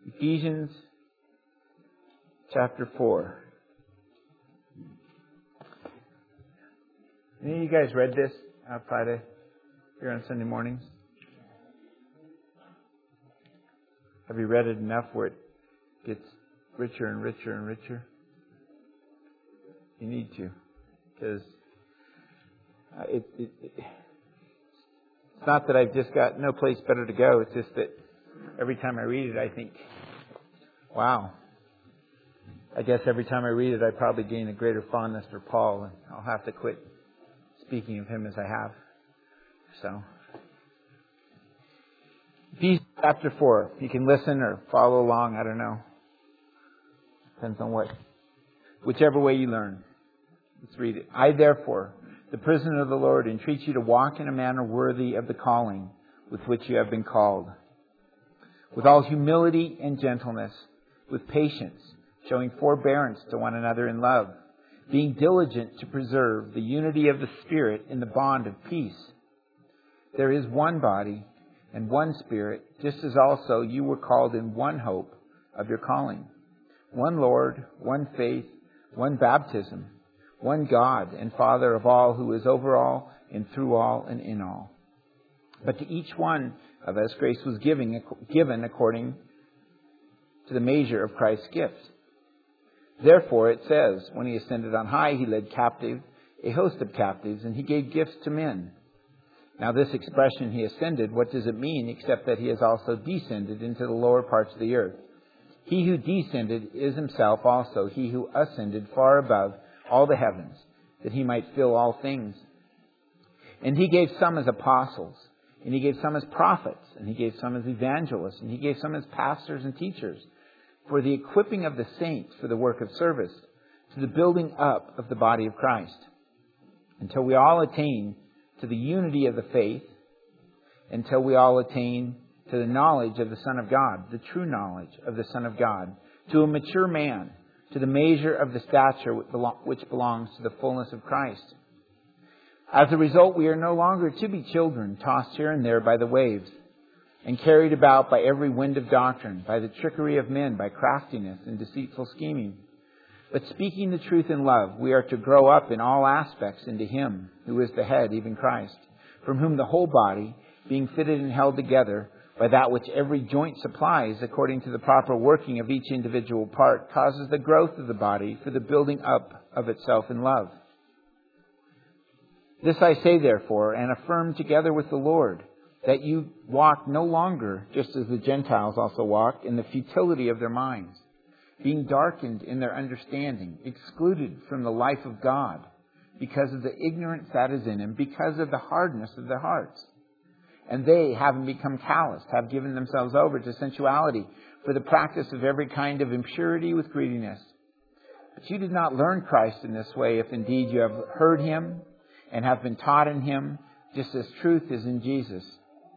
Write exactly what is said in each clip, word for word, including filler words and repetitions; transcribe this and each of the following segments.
Ephesians chapter four. Any of you guys read this outside of here on Sunday mornings? Have you read it enough where it gets richer and richer and richer? You need to, because uh, it, it, it, it's not that I've just got no place better to go. It's just that every time I read it, I think, wow. I guess every time I read it, I probably gain a greater fondness for Paul, and I'll have to quit speaking of him as I have. So, Ephesians chapter four. You can listen or follow along. I don't know. Depends on what, whichever way you learn. Let's read it. I, therefore, the prisoner of the Lord, entreat you to walk in a manner worthy of the calling with which you have been called, with all humility and gentleness, with patience, showing forbearance to one another in love, being diligent to preserve the unity of the Spirit in the bond of peace. There is one body and one Spirit, just as also you were called in one hope of your calling. One Lord, one faith, one baptism, one God and Father of all, who is over all and through all and in all. But to each one of us grace was giving, given according to the measure of Christ's gift. Therefore it says, when He ascended on high, He led captive a host of captives, and He gave gifts to men. Now this expression, He ascended, what does it mean except that He has also descended into the lower parts of the earth? He who descended is Himself also He who ascended far above all the heavens, that He might fill all things. And He gave some as apostles, and He gave some as prophets, and He gave some as evangelists, and He gave some as pastors and teachers, for the equipping of the saints for the work of service, to the building up of the body of Christ, until we all attain to the unity of the faith, until we all attain to the knowledge of the Son of God, the true knowledge of the Son of God, to a mature man, to the measure of the stature which belongs to the fullness of Christ. As a result, we are no longer to be children, tossed here and there by the waves, and carried about by every wind of doctrine, by the trickery of men, by craftiness and deceitful scheming. But speaking the truth in love, we are to grow up in all aspects into Him who is the head, even Christ, from whom the whole body, being fitted and held together by that which every joint supplies, according to the proper working of each individual part, causes the growth of the body for the building up of itself in love. This I say, therefore, and affirm together with the Lord, that you walk no longer, just as the Gentiles also walk, in the futility of their minds, being darkened in their understanding, excluded from the life of God, because of the ignorance that is in them, because of the hardness of their hearts. And they, having become calloused, have given themselves over to sensuality, for the practice of every kind of impurity with greediness. But you did not learn Christ in this way, if indeed you have heard Him and have been taught in Him, just as truth is in Jesus.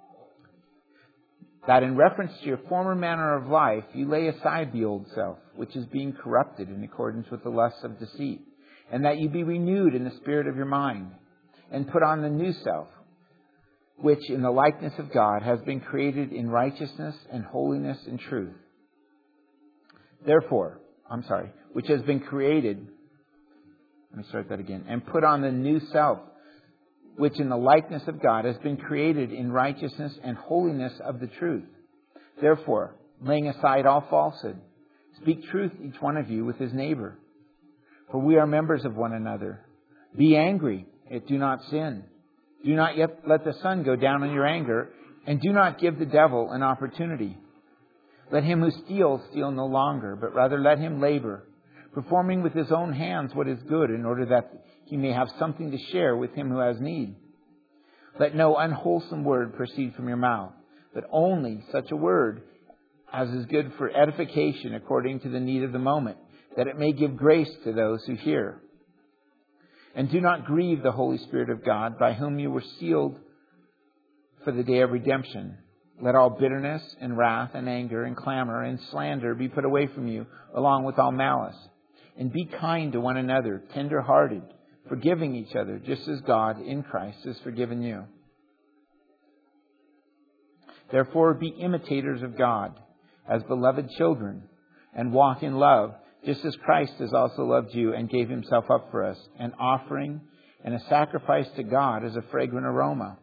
That in reference to your former manner of life, you lay aside the old self, which is being corrupted in accordance with the lusts of deceit, and that you be renewed in the spirit of your mind, and put on the new self, which in the likeness of God has been created in righteousness and holiness and truth. Therefore, I'm sorry, which has been created, let me start that again, and put on the new self, which in the likeness of God has been created in righteousness and holiness of the truth. Therefore, laying aside all falsehood, speak truth each one of you with his neighbor. For we are members of one another. Be angry, yet do not sin. Do not yet let the sun go down on your anger, and do not give the devil an opportunity. Let him who steals steal no longer, but rather let him labor, performing with his own hands what is good, in order that he may have something to share with him who has need. Let no unwholesome word proceed from your mouth, but only such a word as is good for edification according to the need of the moment, that it may give grace to those who hear. And do not grieve the Holy Spirit of God, by whom you were sealed for the day of redemption. Let all bitterness and wrath and anger and clamor and slander be put away from you, along with all malice. And be kind to one another, tender-hearted, forgiving each other, just as God in Christ has forgiven you. Therefore be imitators of God as beloved children and walk in love, just as Christ has also loved you and gave himself up for us, an offering and a sacrifice to God as a fragrant aroma.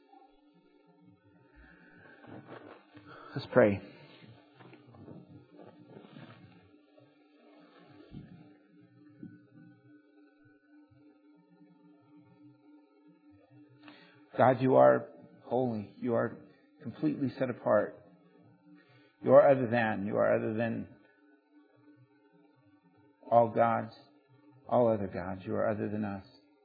Let's pray. God, you are holy. You are completely set apart. You are other than. You are other than all gods, all other gods. You are other than us.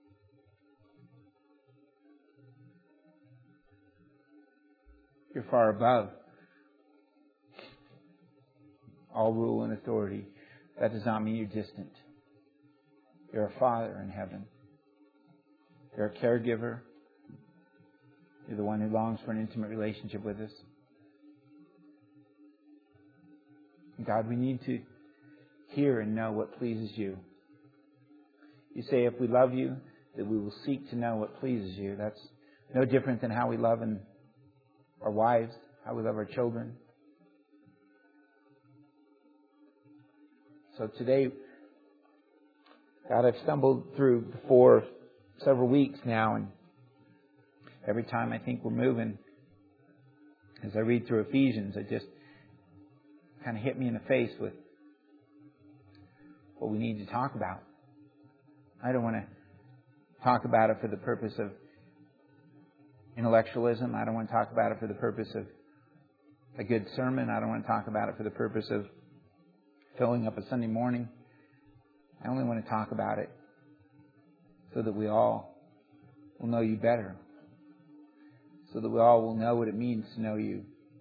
You're far above all rule and authority. That does not mean you're distant. You're a Father in heaven. You're a caregiver. You're the one who longs for an intimate relationship with us. God, we need to hear and know what pleases you. You say if we love you, that we will seek to know what pleases you. That's no different than how we love in our wives, how we love our children. So today, God, I've stumbled through for several weeks now, and every time I think we're moving, as I read through Ephesians, it just kind of hit me in the face with what we need to talk about. I don't want to talk about it for the purpose of intellectualism. I don't want to talk about it for the purpose of a good sermon. I don't want to talk about it for the purpose of filling up a Sunday morning. I only want to talk about it so that we all will know you better. So that we all will know what it means to know you.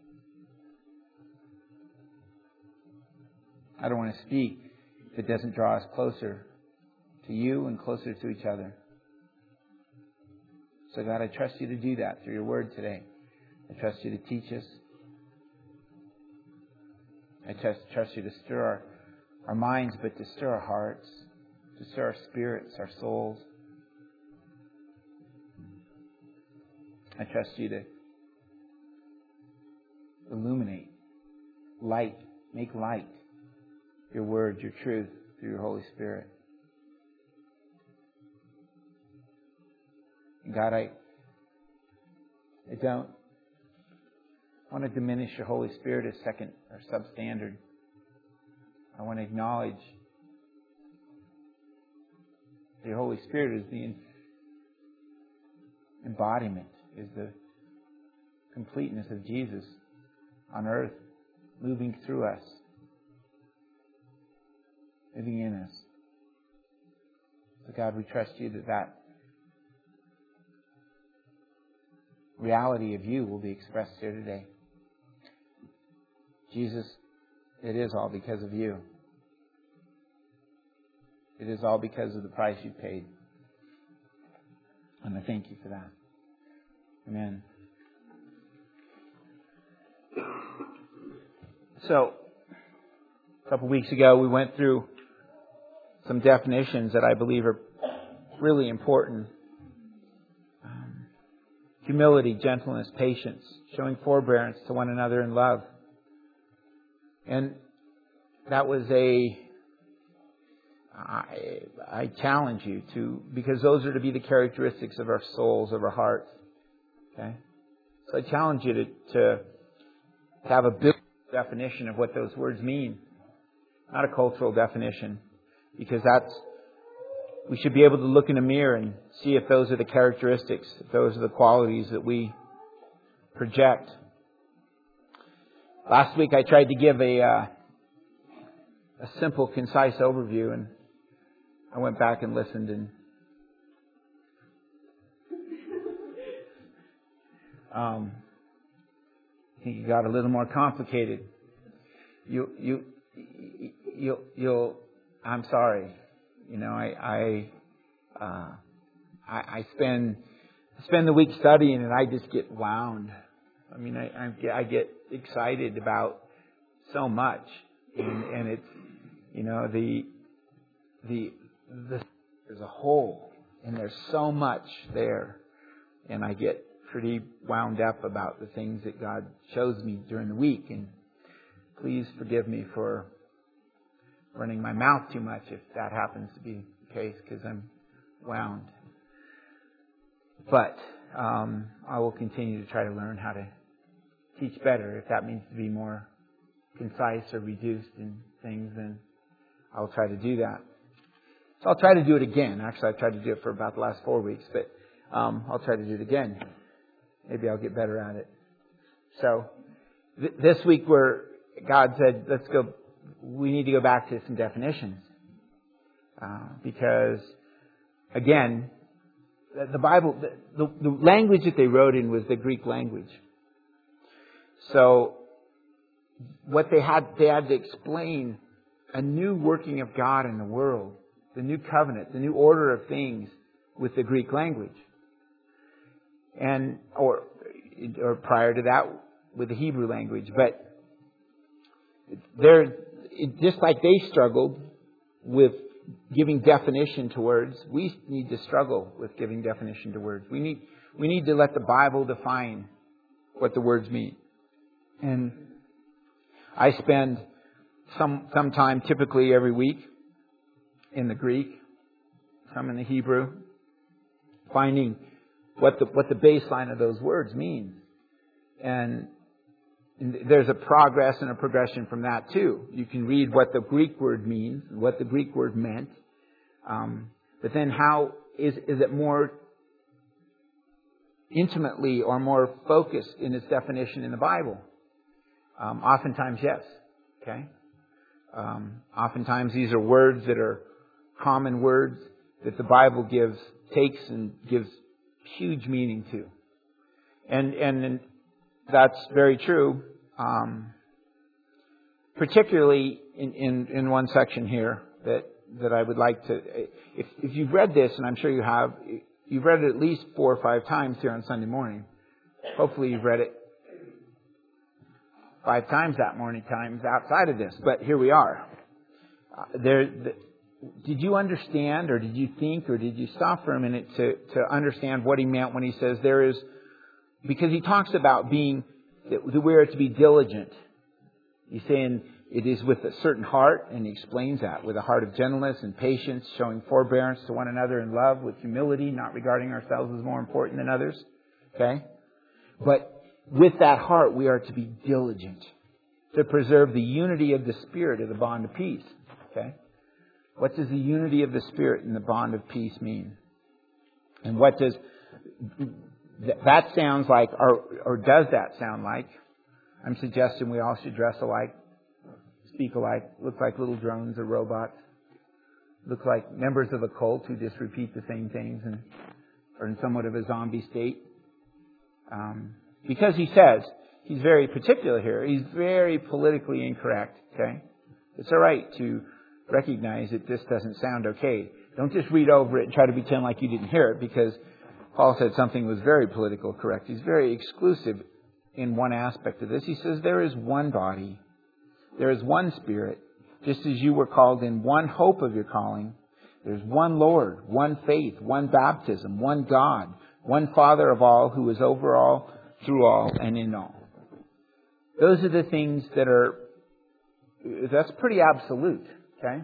I don't want to speak if it doesn't draw us closer to you and closer to each other. So God, I trust you to do that through your word today. I trust you to teach us. I trust, trust you to stir our, our minds, but to stir our hearts, to stir our spirits, our souls. I trust you to illuminate, light, make light your word, your truth through your Holy Spirit. God, I, I don't want to diminish your Holy Spirit as second or substandard. I want to acknowledge that your Holy Spirit is the embodiment, is the completeness of Jesus on earth, moving through us, living in us. So God, we trust you that that reality of you will be expressed here today. Jesus, it is all because of you. It is all because of the price you paid. And I thank you for that. Amen. So, a couple weeks ago we went through some definitions that I believe are really important. Um, humility, gentleness, patience, showing forbearance to one another in love. And that was a, I, I challenge you to, because those are to be the characteristics of our souls, of our hearts. Okay? So I challenge you to, to have a biblical definition of what those words mean. Not a cultural definition. Because that's, we should be able to look in a mirror and see if those are the characteristics, if those are the qualities that we project. Last week I tried to give a uh, a simple, concise overview, and I went back and listened, and um, I think it got a little more complicated. You you you you'll. I'm sorry. You know, I I, uh, I I spend spend the week studying, and I just get wound. I mean, I I, I get excited about so much, and, and it's, you know, the the the there's a whole, and there's so much there, and I get pretty wound up about the things that God shows me during the week, and please forgive me for running my mouth too much if that happens to be the case, because I'm wound. But um, I will continue to try to learn how to teach better. If that means to be more concise or reduced in things, then I'll try to do that. So I'll try to do it again. Actually, I've tried to do it for about the last four weeks, but um, I'll try to do it again. Maybe I'll get better at it. So th- this week, where God said, "Let's go," we need to go back to some definitions uh, because, again, the, the Bible, the, the, the language that they wrote in was the Greek language. So what they had, they had to explain a new working of God in the world, the new covenant, the new order of things with the Greek language. And, or, or prior to that with the Hebrew language. But they're, just like they struggled with giving definition to words, we need to struggle with giving definition to words. We need, we need to let the Bible define what the words mean. And I spend some some time, typically every week, in the Greek, some in the Hebrew, finding what the what the baseline of those words means. And, and there's a progress and a progression from that too. You can read what the Greek word means, what the Greek word meant, um, but then how is is it more intimately or more focused in its definition in the Bible? Um, oftentimes, yes. Okay. Um, oftentimes, these are words that are common words that the Bible gives, takes, and gives huge meaning to, and and, and that's very true. Um, particularly in, in, in one section here that that I would like to. If if you've read this, and I'm sure you have, you've read it at least four or five times here on Sunday morning. Hopefully, you've read it five times that morning times outside of this, but here we are. Uh, there, the, did you understand, or did you think, or did you stop for a minute to, to understand what he meant when he says there is, because he talks about being, that we are to be diligent. He's saying it is with a certain heart, and he explains that, with a heart of gentleness and patience, showing forbearance to one another in love, with humility, not regarding ourselves as more important than others. Okay? But with that heart, we are to be diligent to preserve the unity of the Spirit of the bond of peace. Okay? What does the unity of the Spirit and the bond of peace mean? And what does that sounds like, or, or does that sound like? I'm suggesting we all should dress alike, speak alike, look like little drones or robots, look like members of a cult who just repeat the same things and are in somewhat of a zombie state. Um, Because he says, he's very particular here, he's very politically incorrect, okay? It's all right to recognize that this doesn't sound okay. Don't just read over it and try to pretend like you didn't hear it, because Paul said something was very political correct. He's very exclusive in one aspect of this. He says there is one body, there is one Spirit, just as you were called in one hope of your calling. There's one Lord, one faith, one baptism, one God, one Father of all, who is over all, through all, and in all. Those are the things that are, that's pretty absolute, okay?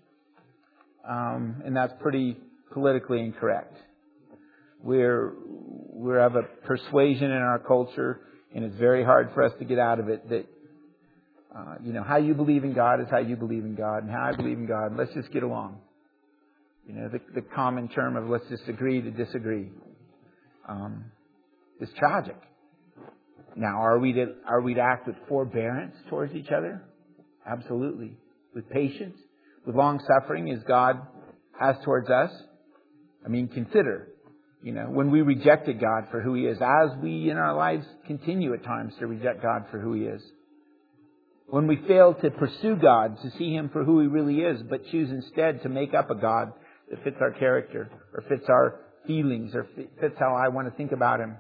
Um, and that's pretty politically incorrect. We're, we're of a persuasion in our culture, and it's very hard for us to get out of it, that, uh, you know, how you believe in God is how you believe in God, and how I believe in God, and let's just get along. You know, the, the common term of let's just agree to disagree um, is tragic. Now, are we to are we to act with forbearance towards each other? Absolutely. With patience, with long suffering, as God has towards us. I mean, consider, you know, when we rejected God for who He is, as we in our lives continue at times to reject God for who He is. When we fail to pursue God, to see Him for who He really is, but choose instead to make up a God that fits our character, or fits our feelings, or fits how I want to think about Him.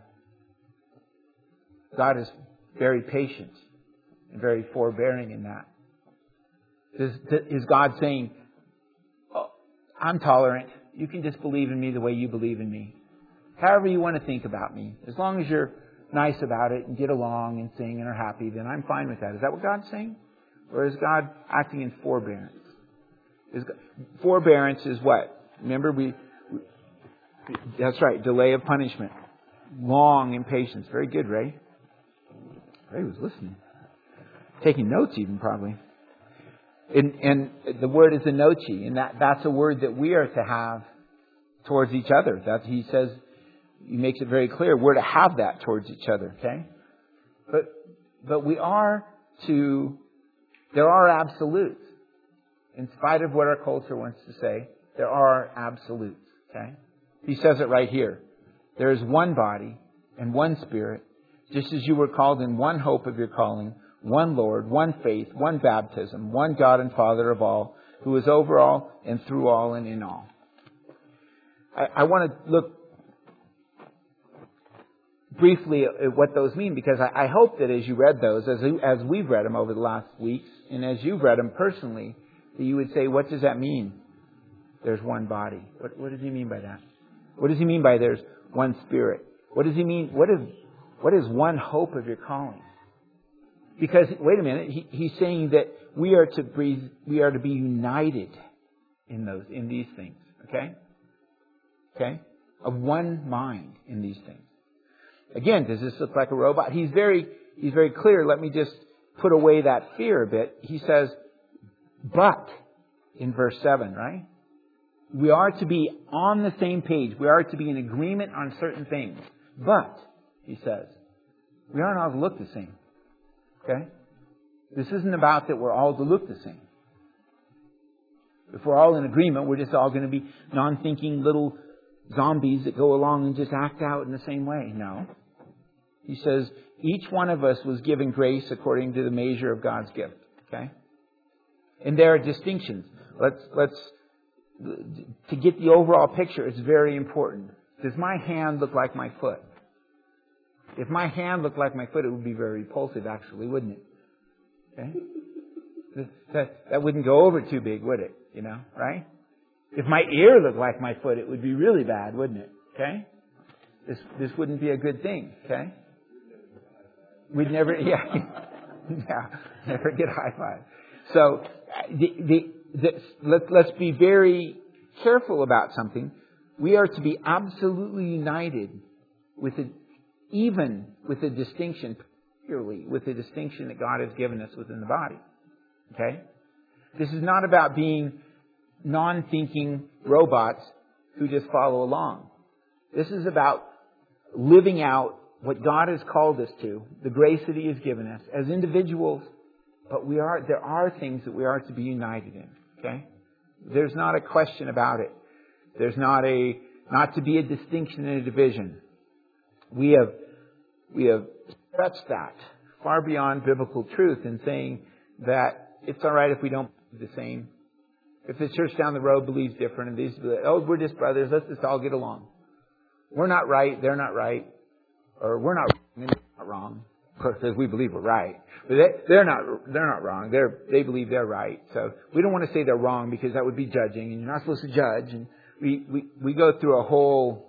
God is very patient and very forbearing in that. Is, is God saying, oh, I'm tolerant. You can just believe in me the way you believe in me. However you want to think about me. As long as you're nice about it and get along and sing and are happy, then I'm fine with that. Is that what God's saying? Or is God acting in forbearance? Is God, forbearance is what? Remember, we, we... That's right, delay of punishment. Long impatience. Very good, Ray. Ray was listening. Taking notes even, probably. And, and the word is anochi, and that, that's a word that we are to have towards each other. That he says, he makes it very clear, we're to have that towards each other, okay? But, but we are to, there are absolutes. In spite of what our culture wants to say, there are absolutes, okay? He says it right here. There is one body and one Spirit, just as you were called in one hope of your calling, one Lord, one faith, one baptism, one God and Father of all, who is over all and through all and in all. I, I want to look briefly at what those mean, because I, I hope that as you read those, as, as we've read them over the last weeks, and as you've read them personally, that you would say, what does that mean? There's one body. What, what does he mean by that? What does he mean by there's one Spirit? What does he mean? What is, what is one hope of your calling? Because, wait a minute, he, he's saying that we are to be, we are to be united in those, in these things. Okay? Okay? Of one mind in these things. Again, does this look like a robot? He's very, he's very clear. Let me just put away that fear a bit. He says, but, in verse seven, right? We are to be on the same page. We are to be in agreement on certain things. But, he says, we aren't all to look the same. Okay? This isn't about that we're all to look the same. If we're all in agreement, we're just all going to be non-thinking little zombies that go along and just act out in the same way. No. He says, each one of us was given grace according to the measure of God's gift. Okay? And there are distinctions. Let's, let's, to get the overall picture, it's very important. Does my hand look like my foot? If my hand looked like my foot, it would be very repulsive, actually, wouldn't it? Okay? That, that wouldn't go over too big, would it? You know, right? If my ear looked like my foot, it would be really bad, wouldn't it? Okay? This, this wouldn't be a good thing, okay? We'd never, yeah, yeah, never get high five. So, the, the, the, let, let's be very careful about something. We are to be absolutely united with it, even with the distinction, particularly with the distinction that God has given us within the body. Okay? This is not about being non-thinking robots who just follow along. This is about living out what God has called us to, the grace that He has given us as individuals. But we are, there are things that we are to be united in. Okay? There's not a question about it. There's not a, not to be a distinction and a division. We have, we have stretched that far beyond biblical truth in saying that it's all right if we don't believe the same. If the church down the road believes different and these, oh, we're just brothers, let's just all get along. We're not right, they're not right. Or we're not wrong, and they're not wrong. Of course, because we believe we're right. But they, they're not, they're not wrong. They're, they believe they're right. So we don't want to say they're wrong because that would be judging and you're not supposed to judge. And we, we, we go through a whole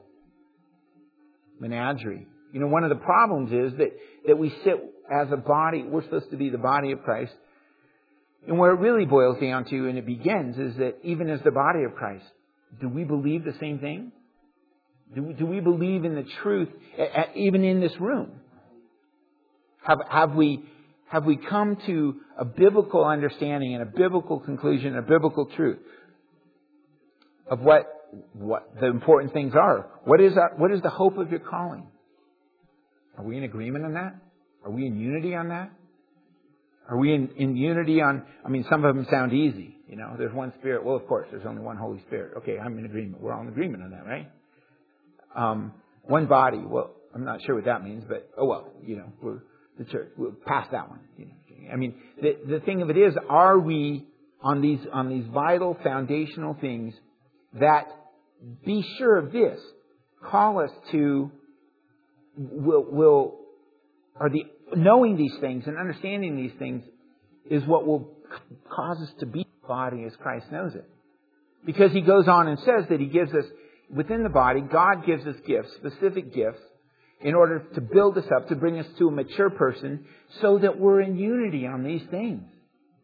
menagerie. You know, one of the problems is that, that we sit as a body, we're supposed to be the body of Christ. And where it really boils down to, and it begins, is that even as the body of Christ, do we believe the same thing? Do we, do we believe in the truth, even in this room? Have, have we, have we come to a biblical understanding and a biblical conclusion, a biblical truth of what, what the important things are? What is our, what is the hope of your calling? Are we in agreement on that? Are we in unity on that? Are we in, in unity on, I mean, some of them sound easy. You know, there's one Spirit. Well, of course, there's only one Holy Spirit. Okay, I'm in agreement. We're all in agreement on that, right? Um, one body. Well, I'm not sure what that means, but, oh well, you know, we're the church. We'll pass that one. You know, I mean, the, the thing of it is, are we on these, on these vital foundational things that, be sure of this, call us to, will, will, are the, knowing these things and understanding these things is what will cause us to be the body as Christ knows it. Because He goes on and says that He gives us, within the body, God gives us gifts, specific gifts, in order to build us up, to bring us to a mature person, so that we're in unity on these things.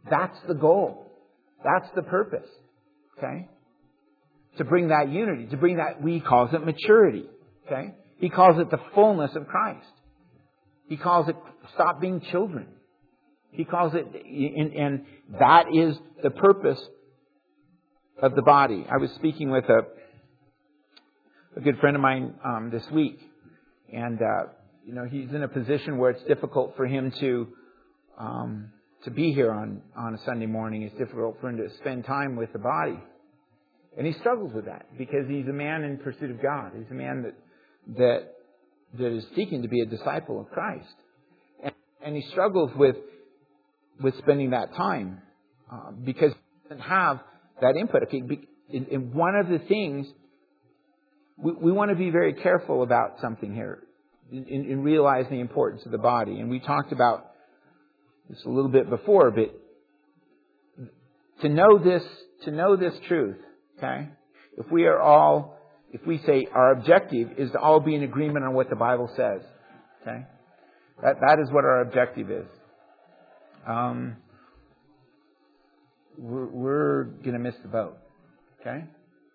That's the goal. That's the purpose. Okay? To bring that unity, to bring that, he calls it maturity. Okay? He calls it the fullness of Christ. He calls it stop being children. He calls it, and, and that is the purpose of the body. I was speaking with a, a good friend of mine um, this week, and uh, you know he's in a position where it's difficult for him to um, to be here on on a Sunday morning. It's difficult for him to spend time with the body, and he struggles with that because he's a man in pursuit of God. He's a man that that that is seeking to be a disciple of Christ, and, and he struggles with with spending that time uh, because he doesn't have that input. Okay, and, and one of the things we, we want to be very careful about something here in, in realizing the importance of the body, and we talked about this a little bit before, but to know this, to know this truth, okay, if we are all, if we say our objective is to all be in agreement on what the Bible says, okay, that that is what our objective is. Um, we're, we're going to miss the boat, okay?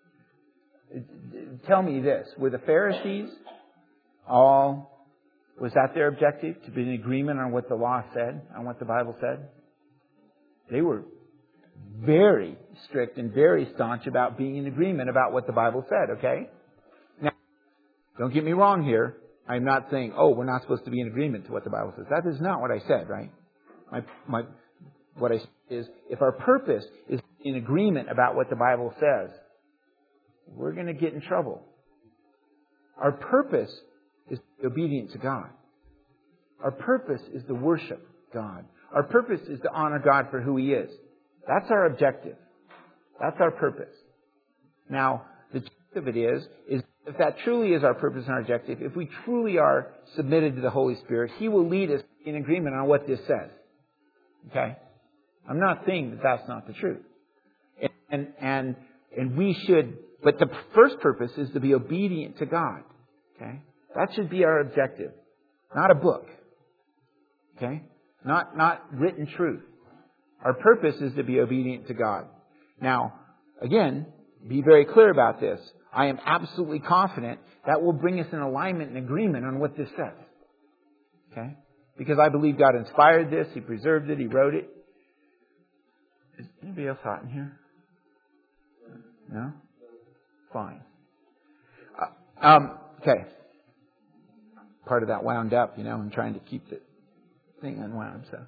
Tell me this, were the Pharisees all, was that their objective, to be in agreement on what the law said, on what the Bible said? They were very strict and very staunch about being in agreement about what the Bible said, okay? Now, don't get me wrong here. I'm not saying, oh, we're not supposed to be in agreement to what the Bible says. That is not what I said, right? My, my, what I said is, if our purpose is in agreement about what the Bible says, we're going to get in trouble. Our purpose is to be obedient to God. Our purpose is to worship God. Our purpose is to honor God for who He is. That's our objective. That's our purpose. Now, the truth of it is, is if that truly is our purpose and our objective, if we truly are submitted to the Holy Spirit, He will lead us in agreement on what this says. Okay? I'm not saying that that's not the truth. And, and, and, and we should, but the first purpose is to be obedient to God. Okay? That should be our objective. Not a book. Okay? Not, not written truth. Our purpose is to be obedient to God. Now, again, be very clear about this. I am absolutely confident that will bring us in alignment and agreement on what this says. Okay? Because I believe God inspired this. He preserved it. He wrote it. Is anybody else hot in here? No? Fine. Uh, um, okay. Part of that wound up, you know, I'm trying to keep the thing unwound, so.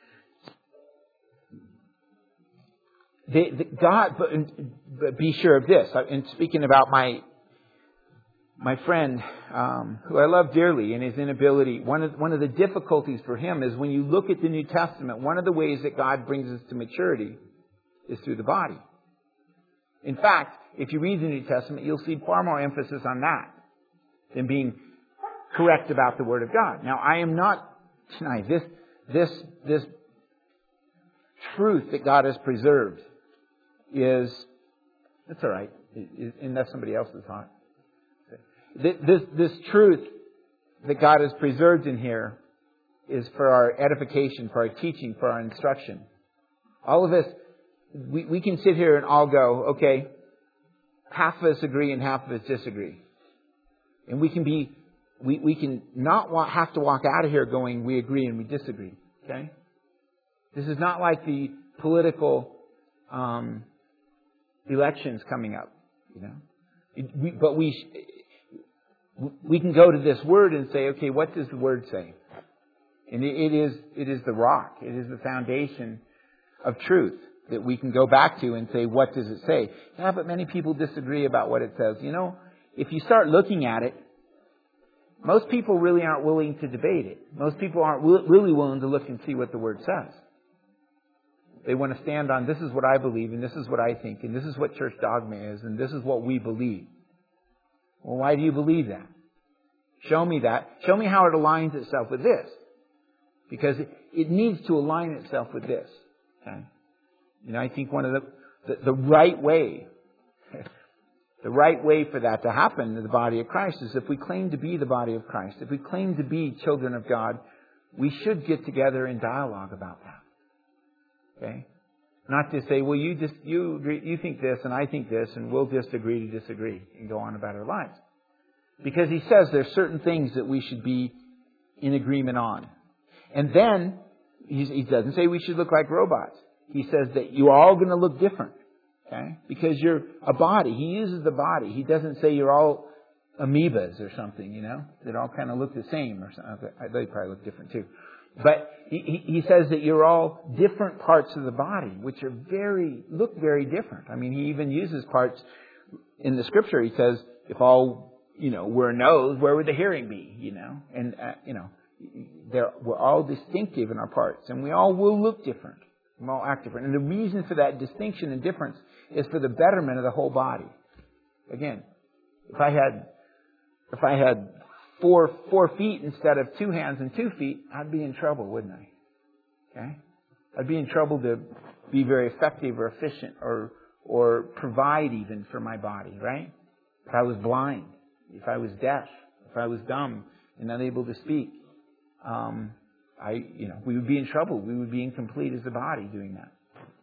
The, the God, but, but be sure of this. In speaking about my my friend, um, who I love dearly, and his inability, one of one of the difficulties for him is when you look at the New Testament, one of the ways that God brings us to maturity is through the body. In fact, if you read the New Testament, you'll see far more emphasis on that than being correct about the Word of God. Now, I am not tonight this this this truth that God has preserved is, that's all right, unless somebody else is hot. This, this truth that God has preserved in here is for our edification, for our teaching, for our instruction. All of us, we, we can sit here and all go, okay, half of us agree and half of us disagree. And we can be, we, we can not walk, have to walk out of here going, we agree and we disagree. Okay? This is not like the political um, elections coming up, you know. It, we, but we we can go to this Word and say, okay, what does the Word say? And it, it is it is the rock. It is the foundation of truth that we can go back to and say, what does it say? Yeah, but many people disagree about what it says. You know, if you start looking at it, most people really aren't willing to debate it. Most people aren't really willing to look and see what the Word says. They want to stand on, this is what I believe, and this is what I think, and this is what church dogma is, and this is what we believe. Well, why do you believe that? Show me that. Show me how it aligns itself with this. Because it, it needs to align itself with this. Okay? You know, I think one of the, the, the right way, the right way for that to happen in the body of Christ is if we claim to be the body of Christ, if we claim to be children of God, we should get together in dialogue about that. Okay? Not to say, well, you just you agree, you think this and I think this, and we'll just agree to disagree and go on about our lives. Because he says there's certain things that we should be in agreement on. And then he, he doesn't say we should look like robots. He says that you're all going to look different. Okay? Because you're a body. He uses the body. He doesn't say you're all amoebas or something, you know, that all kind of look the same or something. They probably look different too. But he, he says that you're all different parts of the body, which are very, look very different. I mean, he even uses parts in the scripture. He says, if all, you know, we're a nose, where would the hearing be, you know? And, uh, you know, they're, we're all distinctive in our parts, and we all will look different. We all act different. And the reason for that distinction and difference is for the betterment of the whole body. Again, if I had, if I had four, four feet instead of two hands and two feet, I'd be in trouble, wouldn't I? Okay? I'd be in trouble to be very effective or efficient or, or provide even for my body, right? If I was blind, if I was deaf, if I was dumb and unable to speak, um, I, you know, we would be in trouble. We would be incomplete as a body doing that.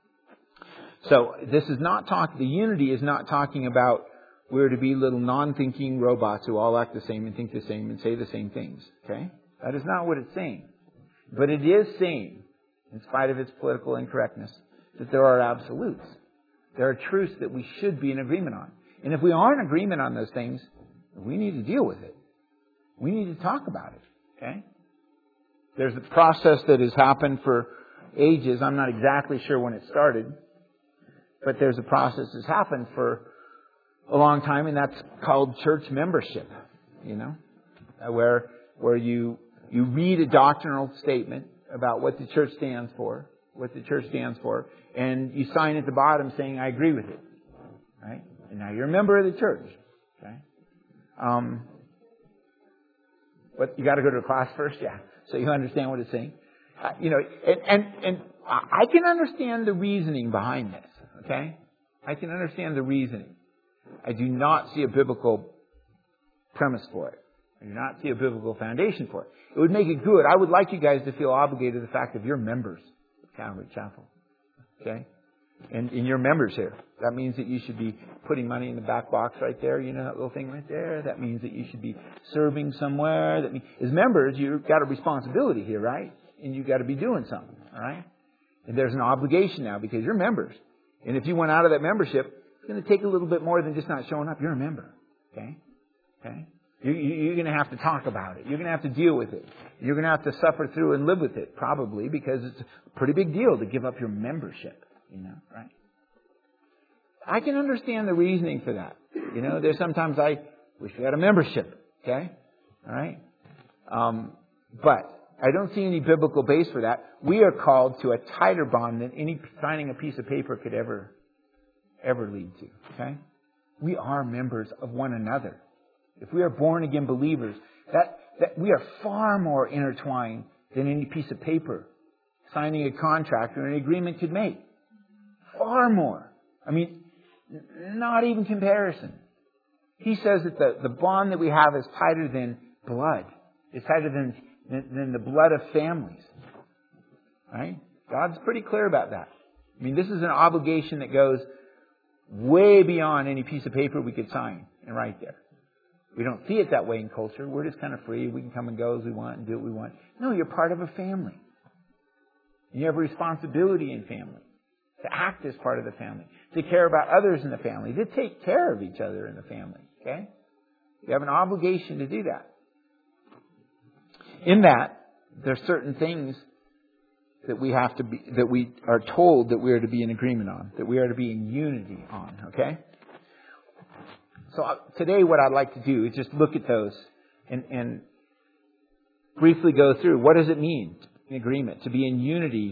So this is not talk. The unity is not talking about we're to be little non-thinking robots who all act the same and think the same and say the same things. Okay, that is not what it's saying. But it is saying, in spite of its political incorrectness, that there are absolutes. There are truths that we should be in agreement on. And if we are in agreement on those things, we need to deal with it. We need to talk about it. Okay? There's a process that has happened for ages. I'm not exactly sure when it started. But there's a process that's happened for a long time, and that's called church membership. You know? Where where you you read a doctrinal statement about what the church stands for, what the church stands for, and you sign at the bottom saying, I agree with it. Right? And now you're a member of the church. Okay? Um, but you got to go to a class first, yeah, so you understand what it's saying. Uh, you know, and, and and I can understand the reasoning behind this. Okay, I can understand the reasoning. I do not see a biblical premise for it. I do not see a biblical foundation for it. It would make it good. I would like you guys to feel obligated to the fact that you're members of Calvary Chapel. Okay? And, and you're members here. That means that you should be putting money in the back box right there. You know that little thing right there? That means that you should be serving somewhere. That means, as members, you've got a responsibility here, right? And you've got to be doing something, all right? And there's an obligation now because you're members. And if you went out of that membership, it's going to take a little bit more than just not showing up. You're a member, okay? Okay? You, you, you're going to have to talk about it. You're going to have to deal with it. You're going to have to suffer through and live with it, probably, because it's a pretty big deal to give up your membership, you know, right? I can understand the reasoning for that. You know, there's sometimes I wish we had a membership, okay? All right? Um, but I don't see any biblical base for that. We are called to a tighter bond than any signing a piece of paper could ever, ever lead to, okay? We are members of one another. If we are born again believers, that, that we are far more intertwined than any piece of paper, signing a contract or an agreement could make. Far more. I mean, not even comparison. He says that the, the bond that we have is tighter than blood. It's tighter than, than, than the blood of families. Right? God's pretty clear about that. I mean, this is an obligation that goes way beyond any piece of paper we could sign and write there. We don't see it that way in culture. We're just kind of free. We can come and go as we want and do what we want. No, you're part of a family. You have a responsibility in family to act as part of the family, to care about others in the family, to take care of each other in the family. Okay? You have an obligation to do that. In that, there's certain things that we have to be, that we are told that we are to be in agreement on, that we are to be in unity on. Okay? So today what I'd like to do is just look at those and, and briefly go through what does it mean to be in agreement, to be in unity,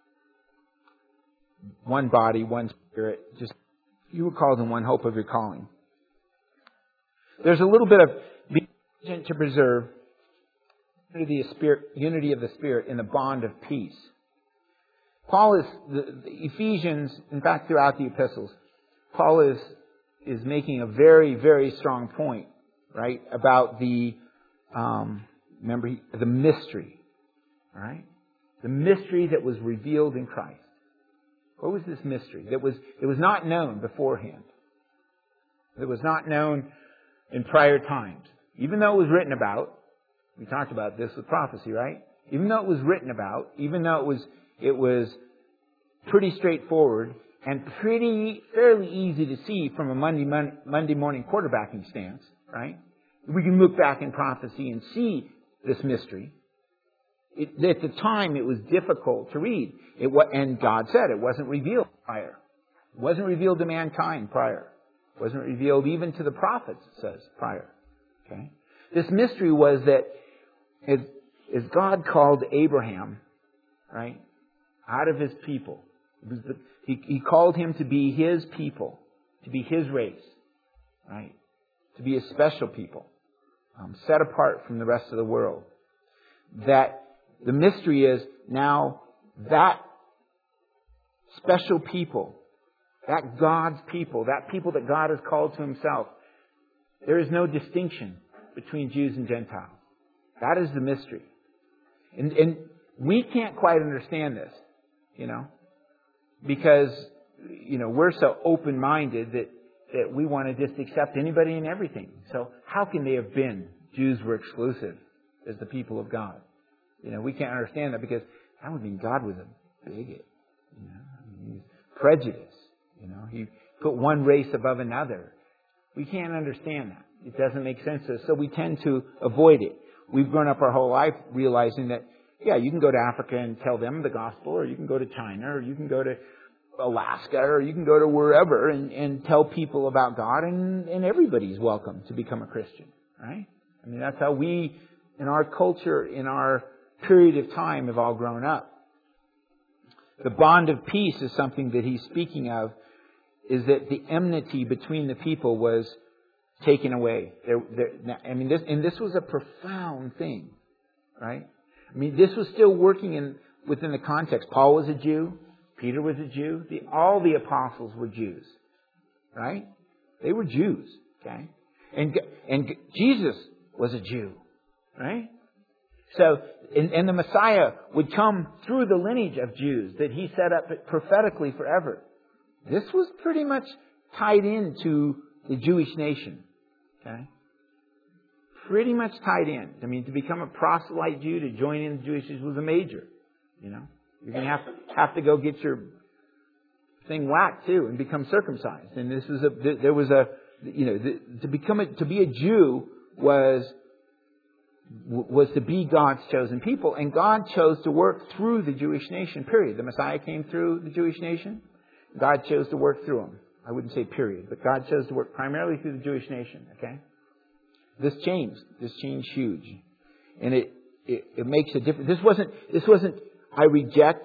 one body, one spirit, just you were called in one hope of your calling. There's a little bit of being diligent to preserve unity of, spirit, unity of the Spirit in the bond of peace. Paul is, the, the Ephesians, in fact throughout the epistles, Paul is is making a very, very strong point, right, about the, um, remember, the mystery, all right? The mystery that was revealed in Christ. What was this mystery that was, it was not known beforehand? It was not known in prior times. Even though it was written about, we talked about this with prophecy, right? Even though it was written about, even though it was, it was pretty straightforward and pretty, fairly easy to see from a Monday, Monday morning quarterbacking stance, right? We can look back in prophecy and see this mystery. It, at the time, it was difficult to read. It, and God said it wasn't revealed prior. It wasn't revealed to mankind prior. It wasn't revealed even to the prophets, it says, prior. Okay? This mystery was that as, as God called Abraham, right, out of his people, it was the, he, he called him to be his people, to be his race, right, to be a special people, um, set apart from the rest of the world. That the mystery is now that special people, that God's people, that people that God has called to Himself, there is no distinction between Jews and Gentiles. That is the mystery. And, and we can't quite understand this, you know, because, you know, we're so open-minded that, that we want to just accept anybody and everything. So how can they have been? Jews were exclusive as the people of God. You know, we can't understand that because that would mean God was a bigot. You know, I mean, prejudice. You know, He put one race above another. We can't understand that. It doesn't make sense to us. So we tend to avoid it. We've grown up our whole life realizing that, yeah, you can go to Africa and tell them the gospel, or you can go to China, or you can go to Alaska, or you can go to wherever and, and tell people about God, and, and everybody's welcome to become a Christian, right? I mean, that's how we, in our culture, in our period of time, have all grown up. The bond of peace is something that he's speaking of, is that the enmity between the people was taken away. There, there, I mean, this, and this was a profound thing, right? I mean, this was still working in within the context. Paul was a Jew. Peter was a Jew. The, all the apostles were Jews, right? They were Jews, okay? And and Jesus was a Jew, right? So, and, and the Messiah would come through the lineage of Jews that He set up prophetically forever. This was pretty much tied into the Jewish nation, okay? Pretty much tied in. I mean, to become a proselyte Jew, to join in the Jewish was a major, you know? You're going to have, have to go get your thing whacked too and become circumcised. And this was a, there was a, you know, to become a, to be a Jew was was to be God's chosen people. And God chose to work through the Jewish nation, period. The Messiah came through the Jewish nation. God chose to work through them. I wouldn't say period, but God chose to work primarily through the Jewish nation, okay? This changed. This changed huge. And it, it, it makes a difference. This wasn't, this wasn't, I reject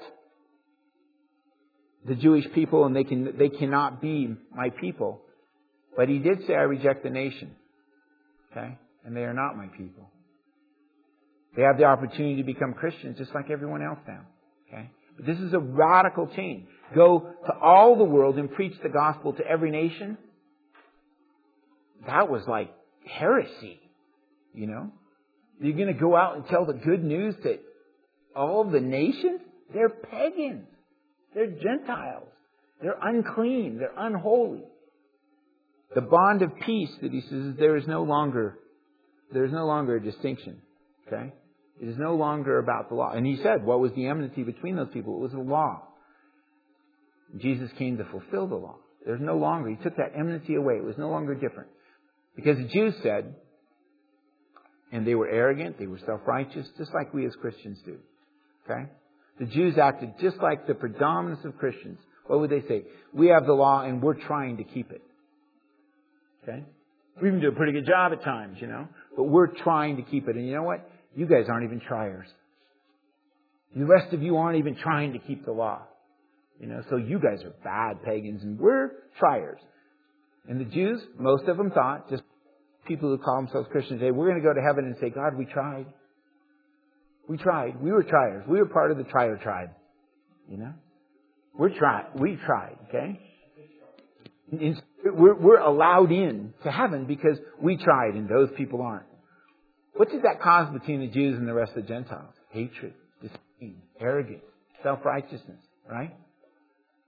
the Jewish people and they can, they cannot be my people. But He did say, I reject the nation. Okay? And they are not my people. They have the opportunity to become Christians just like everyone else now. Okay? But this is a radical change. Go to all the world and preach the gospel to every nation. That was like heresy. You know? You're going to go out and tell the good news to all the nations? They're pagans. They're Gentiles. They're unclean. They're unholy. The bond of peace that he says, there is no longer, there is no longer a distinction. Okay? It is no longer about the law. And he said, what was the enmity between those people? It was the law. Jesus came to fulfill the law. There's no longer, He took that enmity away. It was no longer different. Because the Jews said, and they were arrogant, they were self-righteous, just like we as Christians do. Okay? The Jews acted just like the predominance of Christians. What would they say? We have the law and we're trying to keep it. Okay? We even do a pretty good job at times, you know. But we're trying to keep it. And you know what? You guys aren't even triers. The rest of you aren't even trying to keep the law. You know, so you guys are bad pagans and we're triers. And the Jews, most of them thought, just people who call themselves Christians today, we're going to go to heaven and say, God, we tried. We tried. We were triers. We were part of the trier tribe. You know? We're try. We tried, okay? We're, we're allowed in to heaven because we tried and those people aren't. What did that cause between the Jews and the rest of the Gentiles? Hatred, disdain, arrogance, self-righteousness, right?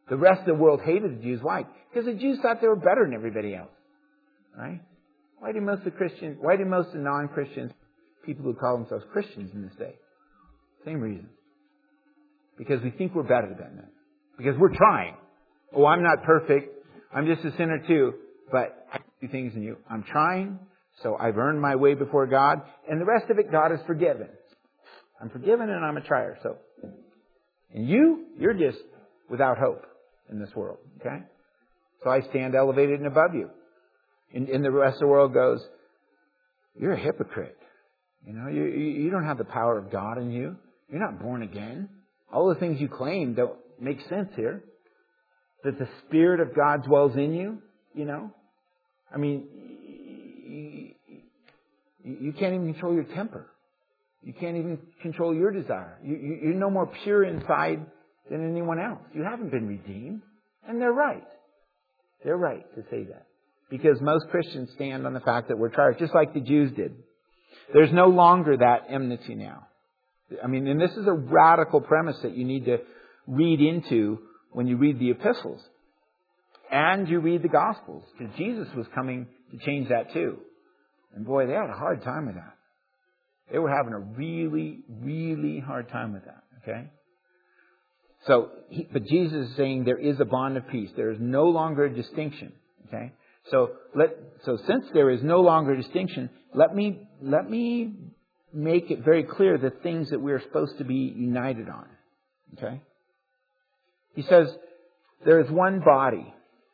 The rest of the world hated the Jews. Why? Because the Jews thought they were better than everybody else. Right? Why do most of the Christians, why do most of the non-Christians, people who call themselves Christians in this day? Same reason. Because we think we're better than them. Because we're trying. Oh, I'm not perfect. I'm just a sinner too. But I do things in you. I'm trying. So I've earned my way before God. And the rest of it, God has forgiven. I'm forgiven and I'm a trier. So, and you, you're just without hope in this world. Okay? So I stand elevated and above you. And, and the rest of the world goes, you're a hypocrite. You know, you, you don't have the power of God in you. You're not born again. All the things you claim don't make sense here. That the Spirit of God dwells in you, you know. I mean, you, you can't even control your temper. You can't even control your desire. You, you, you're no more pure inside than anyone else. You haven't been redeemed. And they're right. They're right to say that. Because most Christians stand on the fact that we're triers, just like the Jews did. There's no longer that enmity now. I mean, and this is a radical premise that you need to read into when you read the epistles. And you read the Gospels. Because Jesus was coming to change that too. And boy, they had a hard time with that. They were having a really, really hard time with that. Okay? So, he, but Jesus is saying there is a bond of peace. There is no longer a distinction. Okay? So let so since there is no longer a distinction, let me let me make it very clear the things that we are supposed to be united on. Okay? He says there is one body.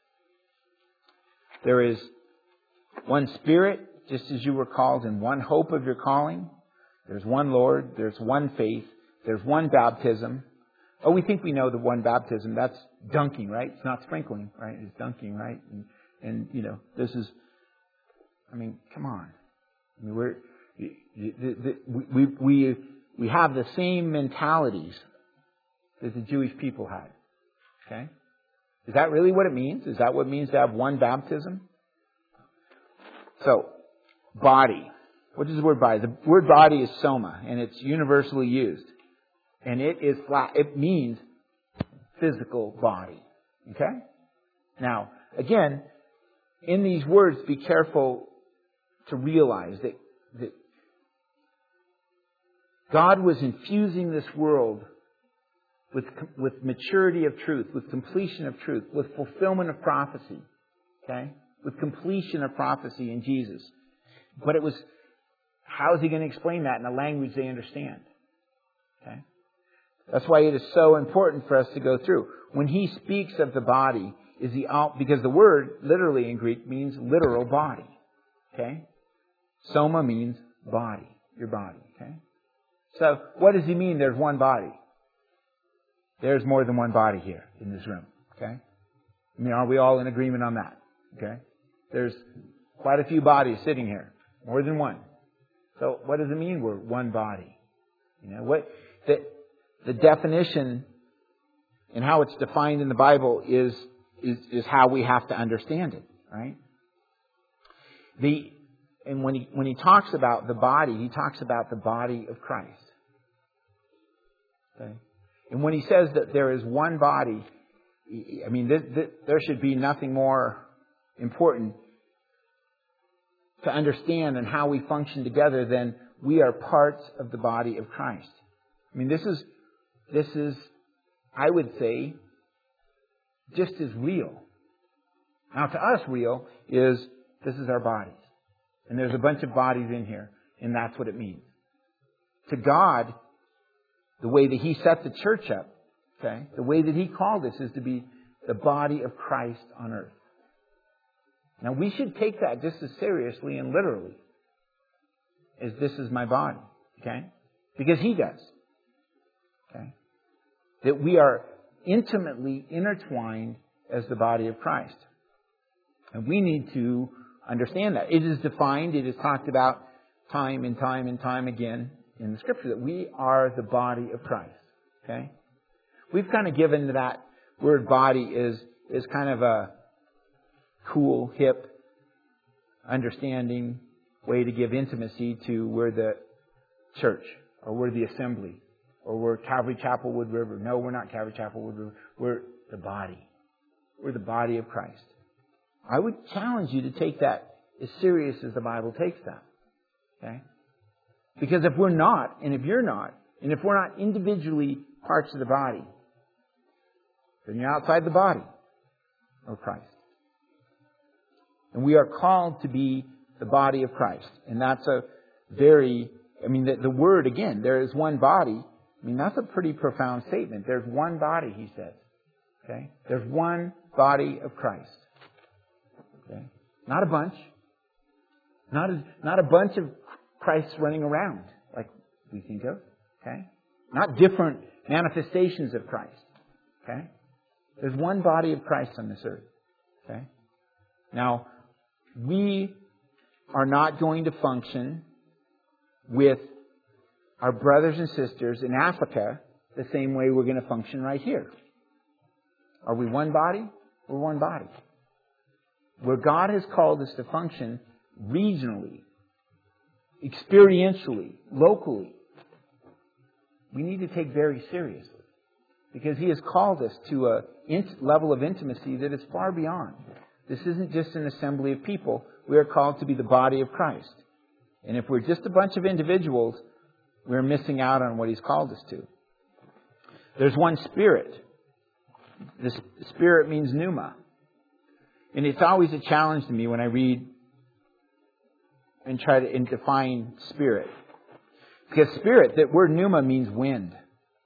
There is one Spirit, just as you were called, and one hope of your calling. There's one Lord. There's one faith. There's one baptism. Oh, we think we know the one baptism. That's dunking, right? It's not sprinkling, right? It's dunking, right? And, and you know, this is, I mean, come on. I mean, we're, we, we, we have the same mentalities that the Jewish people had. Okay? Is that really what it means? Is that what it means to have one baptism? So, body. What is the word body? The word body is soma, and it's universally used. And it is flat. It means physical body. Okay? Now, again, in these words, be careful to realize that, that God was infusing this world with, with maturity of truth, with completion of truth, with fulfillment of prophecy. Okay? With completion of prophecy in Jesus. But it was, how is He going to explain that in a language they understand? Okay? That's why it is so important for us to go through. When He speaks of the body, is He out, because the word literally in Greek means literal body. Okay? Soma means body, your body. Okay? So, what does He mean there's one body? There's more than one body here in this room. Okay? I mean, are we all in agreement on that? Okay? There's quite a few bodies sitting here. More than one. So, what does it mean we're one body? You know, what, the, the definition and how it's defined in the Bible is, is, is how we have to understand it. Right? The, and when he, when he talks about the body, he talks about the body of Christ. Okay? And when he says that there is one body, I mean, this, this, there should be nothing more important to understand and how we function together than we are parts of the body of Christ. I mean, this is, this is, I would say, just as real. Now, to us, real is this is our bodies. And there's a bunch of bodies in here, and that's what it means. To God, the way that He set the church up, okay, the way that He called us is to be the body of Christ on earth. Now, we should take that just as seriously and literally as this is my body, okay? Because He does, okay? That we are intimately intertwined as the body of Christ. And we need to understand that. It is defined, it is talked about time and time and time again in the Scripture that we are the body of Christ, okay? We've kind of given that word body is, is kind of a cool, hip, understanding way to give intimacy to we're the church, or we're the assembly, or we're Calvary Chapel Wood River. No, we're not Calvary Chapel Wood River. We're the body. We're the body of Christ. I would challenge you to take that as serious as the Bible takes that. Okay? Because if we're not, and if you're not, and if we're not individually parts of the body, then you're outside the body of Christ. And we are called to be the body of Christ. And that's a very, I mean, the, the word, again, there is one body. I mean, that's a pretty profound statement. There's one body, he says. Okay? There's one body of Christ. Okay? Not a bunch. Not a, not a bunch of Christs running around like we think of. Okay? Not different manifestations of Christ. Okay? There's one body of Christ on this earth. Okay? Now, we are not going to function with our brothers and sisters in Africa the same way we're going to function right here. Are we one body? We're one body. Where God has called us to function regionally, experientially, locally, we need to take very seriously. Because He has called us to a level of intimacy that is far beyond. This isn't just an assembly of people. We are called to be the body of Christ. And if we're just a bunch of individuals, we're missing out on what He's called us to. There's one Spirit. This Spirit means pneuma. And it's always a challenge to me when I read and try to and define Spirit. Because Spirit, that word pneuma means wind.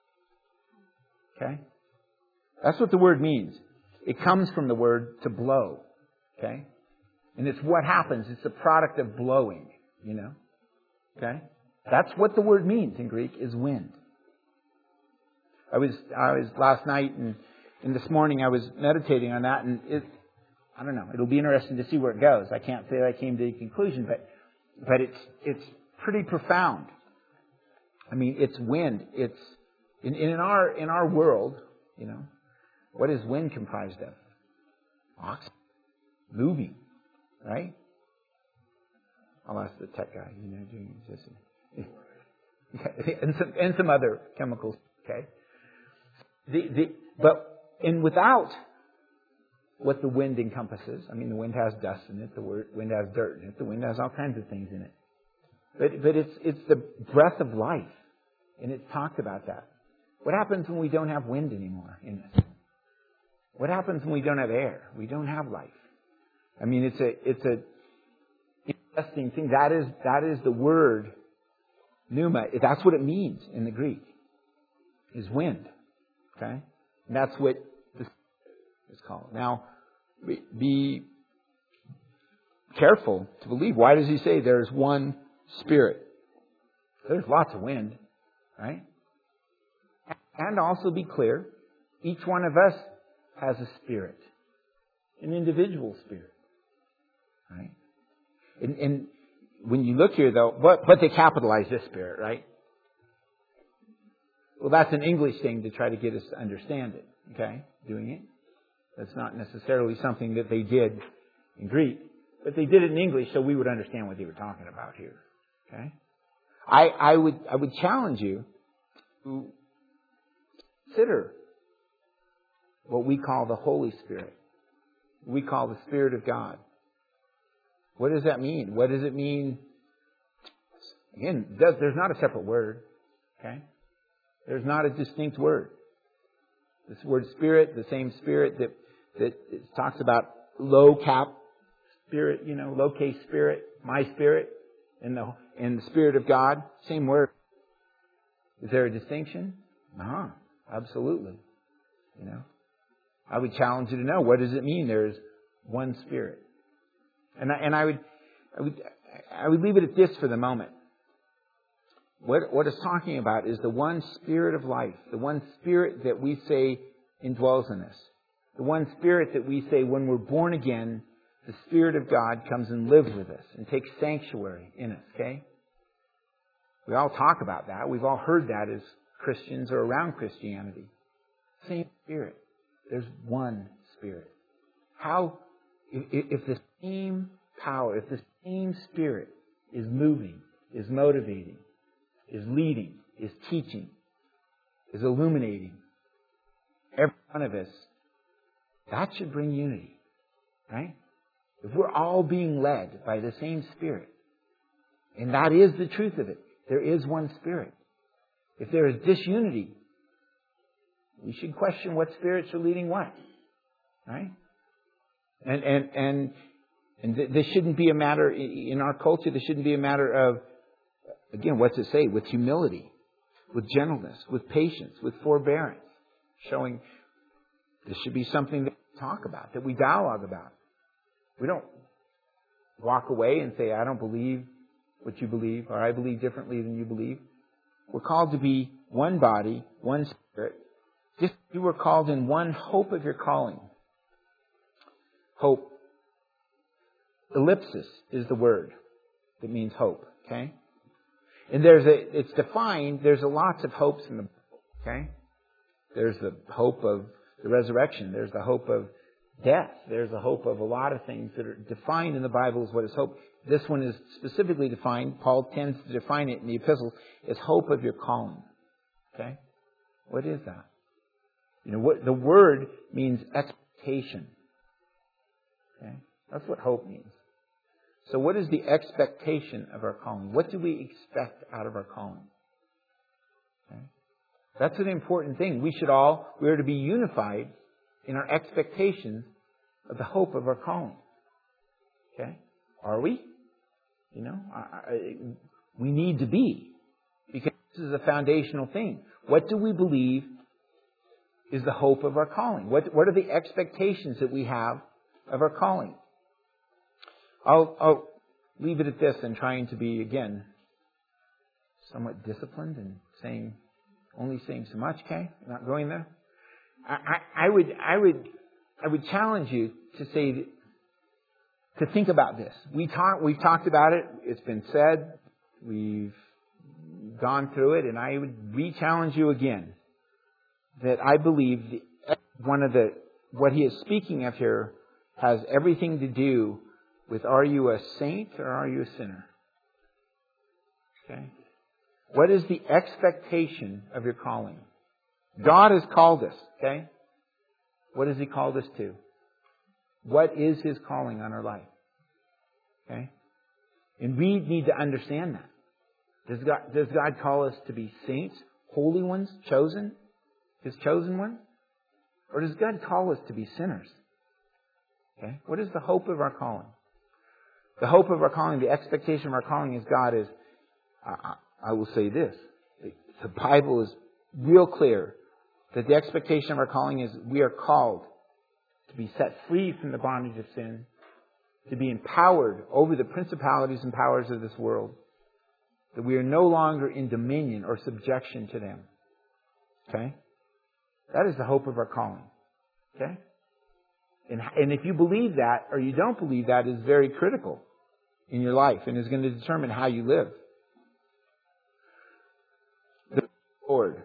Okay? That's what the word means. It comes from the word to blow. Okay? And it's what happens. It's the product of blowing. You know? Okay? That's what the word means in Greek, is wind. I was I was last night and, and this morning I was meditating on that, and it I don't know, it'll be interesting to see where it goes. I can't say I came to a conclusion, but but it's it's pretty profound. I mean, it's wind. It's in, in our in our world, you know, what is wind comprised of? Oxygen. Moving. Right? I'll ask the tech guy, you know, doing this. and some and some other chemicals. Okay. The the but and without what the wind encompasses, I mean, the wind has dust in it, the wind has dirt in it, the wind has all kinds of things in it. But but it's it's the breath of life, and it's talked about that. What happens when we don't have wind anymore in us? What happens when we don't have air? We don't have life. I mean, it's a it's a interesting thing. That is that is the word pneuma. That's what it means in the Greek. Is wind. Okay? And that's what this is called. Now, be careful to believe. Why does he say there's one Spirit? There's lots of wind, right? And also be clear, each one of us has a spirit, an individual spirit, right? And, and when you look here, though, but, but they capitalize this Spirit, right? Well, that's an English thing to try to get us to understand it, okay? Doing it. That's not necessarily something that they did in Greek, but they did it in English so we would understand what they were talking about here, okay? I, I would I would challenge you to consider what we call the Holy Spirit. We call the Spirit of God. What does that mean? What does it mean? Again, there's not a separate word. Okay? There's not a distinct word. This word Spirit, the same Spirit that that talks about low cap spirit, you know, low case spirit, my spirit, and the and the Spirit of God, same word. Is there a distinction? Uh-huh. Absolutely. You know, I would challenge you to know, what does it mean there is one Spirit? And I, and I would, I would, I would leave it at this for the moment. What, what it's talking about is the one Spirit of life, the one Spirit that we say indwells in us. The one Spirit that we say when we're born again, the Spirit of God comes and lives with us and takes sanctuary in us, okay? We all talk about that. We've all heard that as Christians or around Christianity. Same Spirit. There's one Spirit. How, if, if the same power, if the same Spirit is moving, is motivating, is leading, is teaching, is illuminating every one of us That should bring unity. Right? If we're all being led by the same Spirit, and that is the truth of it, there is one Spirit. If there is disunity, we should question what spirits are leading what. Right? And and and and th- this shouldn't be a matter in our culture. This shouldn't be a matter of, again, what's it say? With humility, with gentleness, with patience, with forbearance, showing this should be something that we talk about, that we dialogue about. We don't walk away and say, I don't believe what you believe, or I believe differently than you believe. We're called to be one body, one Spirit. Just you were called in one hope of your calling. Hope. Ellipsis is the word that means hope. Okay? And there's a, it's defined, there's a lots of hopes in the Bible. Okay? There's the hope of the resurrection. There's the hope of death. There's the hope of a lot of things that are defined in the Bible as what is hope. This one is specifically defined. Paul tends to define it in the epistles as hope of your calling. Okay? What is that? You know, what the word means expectation. Okay? That's what hope means. So what is the expectation of our calling? What do we expect out of our calling? Okay? That's an important thing. We should all, we are to be unified in our expectations of the hope of our calling. Okay? Are we? You know, I, I, we need to be. Because this is a foundational thing. What do we believe is the hope of our calling? What, what are the expectations that we have of our calling? I'll, I'll leave it at this and trying to be, again, somewhat disciplined and saying, only saying so much, okay? Not going there. I, I, I would, I would, I would challenge you to say, to think about this. We talk, we've talked about it. It's been said. We've gone through it, and I would re-challenge you again that I believe the, one of the what he is speaking of here has everything to do with, are you a saint or are you a sinner? Okay. What is the expectation of your calling? God has called us, okay? What has He called us to? What is His calling on our life? Okay? And we need to understand that. Does God, does God call us to be saints, holy ones, chosen? His chosen ones? Or does God call us to be sinners? Okay? What is the hope of our calling? The hope of our calling, the expectation of our calling is God is, I, I will say this, the Bible is real clear that the expectation of our calling is we are called to be set free from the bondage of sin, to be empowered over the principalities and powers of this world, that we are no longer in dominion or subjection to them. Okay? That is the hope of our calling. Okay? And, and if you believe that or you don't believe that is very critical in your life and is going to determine how you live. The Lord.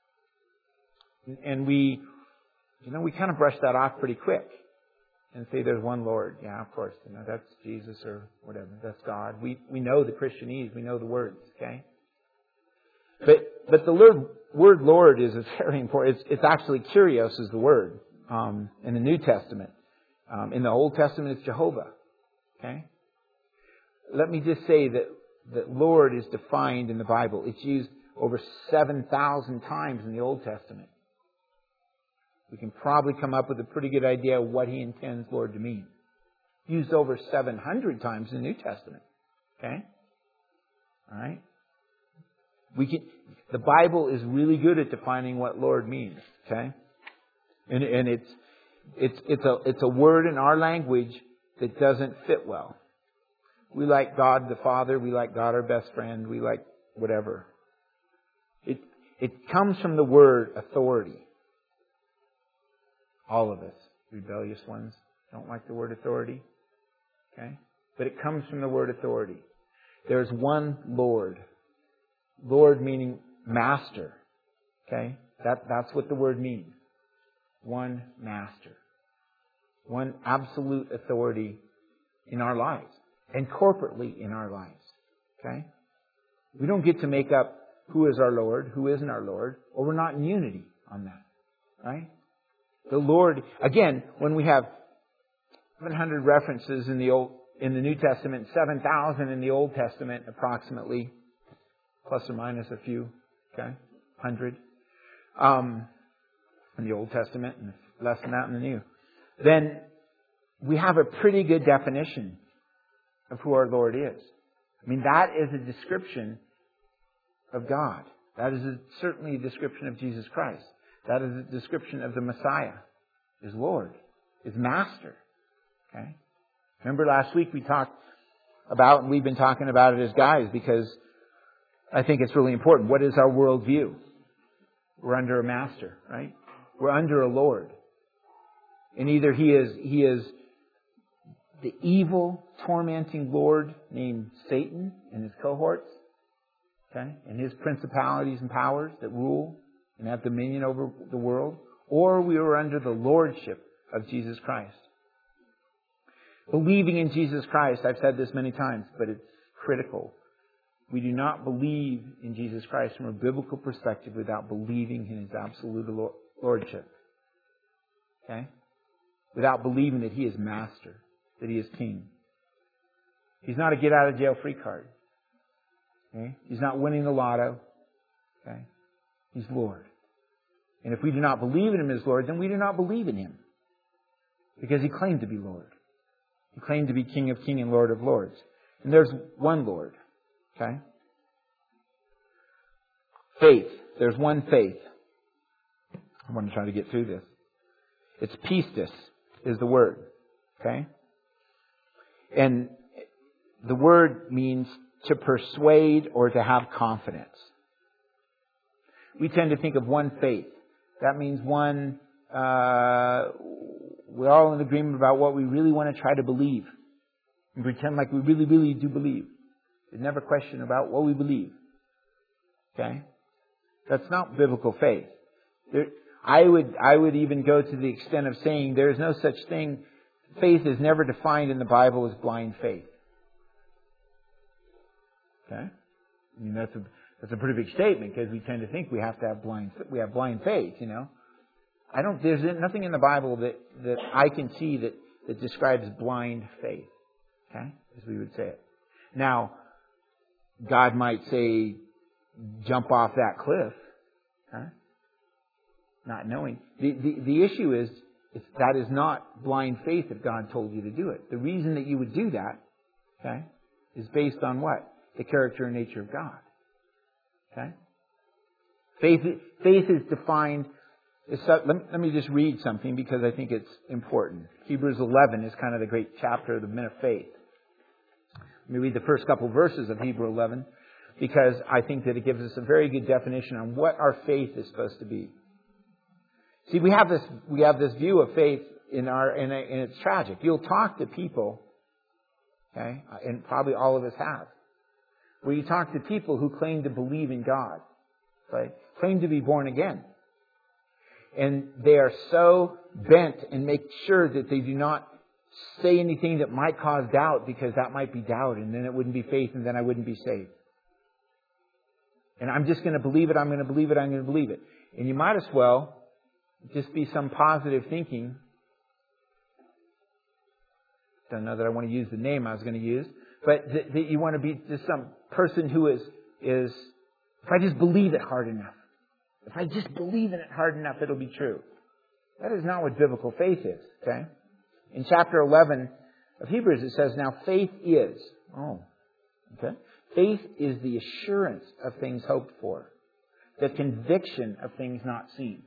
And we, you know, we kind of brush that off pretty quick and say there's one Lord. Yeah, of course. You know, that's Jesus or whatever. That's God. We we know the Christianese. We know the words. Okay. But but the word, word Lord is very important. It's, it's actually Kyrios is the word um, in the New Testament. Um, in the Old Testament, it's Jehovah. Okay. Let me just say that that Lord is defined in the Bible. It's used over seven thousand times in the Old Testament. We can probably come up with a pretty good idea of what He intends Lord to mean. Used over seven hundred times in the New Testament. Okay? All right? We can, the Bible is really good at defining what Lord means. Okay? And, and it's, it's, it's a, it's a word in our language that doesn't fit well. We like God the Father. We like God our best friend. We like whatever. It, it comes from the word authority. All of us, rebellious ones, don't like the word authority. Okay? But it comes from the word authority. There's one Lord. Lord meaning master. Okay? That, that's what the word means. One master. One absolute authority in our lives. And corporately in our lives. Okay? We don't get to make up who is our Lord, who isn't our Lord, or we're not in unity on that. Right? The Lord, again, when we have seven hundred references in the Old, in the New Testament, seven thousand in the Old Testament, approximately, plus or minus a few, okay, hundred, um, in the Old Testament, and less than that in the New, then we have a pretty good definition of who our Lord is. I mean, that is a description of God. That is a, certainly a description of Jesus Christ. That is a description of the Messiah, His Lord, His Master. Okay? Remember last week we talked about, and we've been talking about it as guys because I think it's really important. What is our worldview? We're under a master, right? We're under a Lord. And either He is, He is the evil, tormenting Lord named Satan and his cohorts, okay, and his principalities and powers that rule and have dominion over the world, or we are under the lordship of Jesus Christ. Believing in Jesus Christ, I've said this many times, but it's critical. We do not believe in Jesus Christ from a biblical perspective without believing in His absolute lordship. Okay? Without believing that He is Master, that He is King. He's not a get-out-of-jail-free card. Okay? He's not winning the lotto. Okay? He's Lord. And if we do not believe in Him as Lord, then we do not believe in Him. Because He claimed to be Lord. He claimed to be King of Kings and Lord of Lords. And there's one Lord. Okay? Faith. There's one faith. I want to try to get through this. It's pistis is the word. Okay? And the word means to persuade or to have confidence. We tend to think of one faith. That means one, uh, we're all in agreement about what we really want to try to believe. And pretend like we really, really do believe. There's never question about what we believe. Okay? That's not biblical faith. There, I would, I would even go to the extent of saying there is no such thing. Faith is never defined in the Bible as blind faith. Okay? I mean, that's a, that's a pretty big statement because we tend to think we have to have blind, we have blind faith, you know. I don't, there's nothing in the Bible that, that I can see that, that describes blind faith. Okay? As we would say it. Now, God might say, jump off that cliff. Okay? Not knowing. The, the, the issue is, is that is not blind faith if God told you to do it. The reason that you would do that, okay, is based on what? The character and nature of God. Okay? Faith, faith is defined. Is, let, let me just read something because I think it's important. Hebrews eleven is kind of the great chapter of the men of faith. Let me read the first couple verses of Hebrews eleven because I think that it gives us a very good definition on what our faith is supposed to be. See, we have this we have this view of faith in our and, and it's tragic. You'll talk to people, okay, and probably all of us have, where you talk to people who claim to believe in God, right? Claim to be born again. And they are so bent and make sure that they do not say anything that might cause doubt because that might be doubt and then it wouldn't be faith and then I wouldn't be saved. And I'm just going to believe it, I'm going to believe it, I'm going to believe it. And you might as well just be some positive thinking. Don't know that I want to use the name I was going to use. But that, that you want to be just some person who is, is, if I just believe it hard enough. If I just believe in it hard enough, it'll be true. That is not what biblical faith is. Okay? In chapter eleven of Hebrews, it says, now faith is. Oh. Okay? Faith is the assurance of things hoped for. The conviction of things not seen.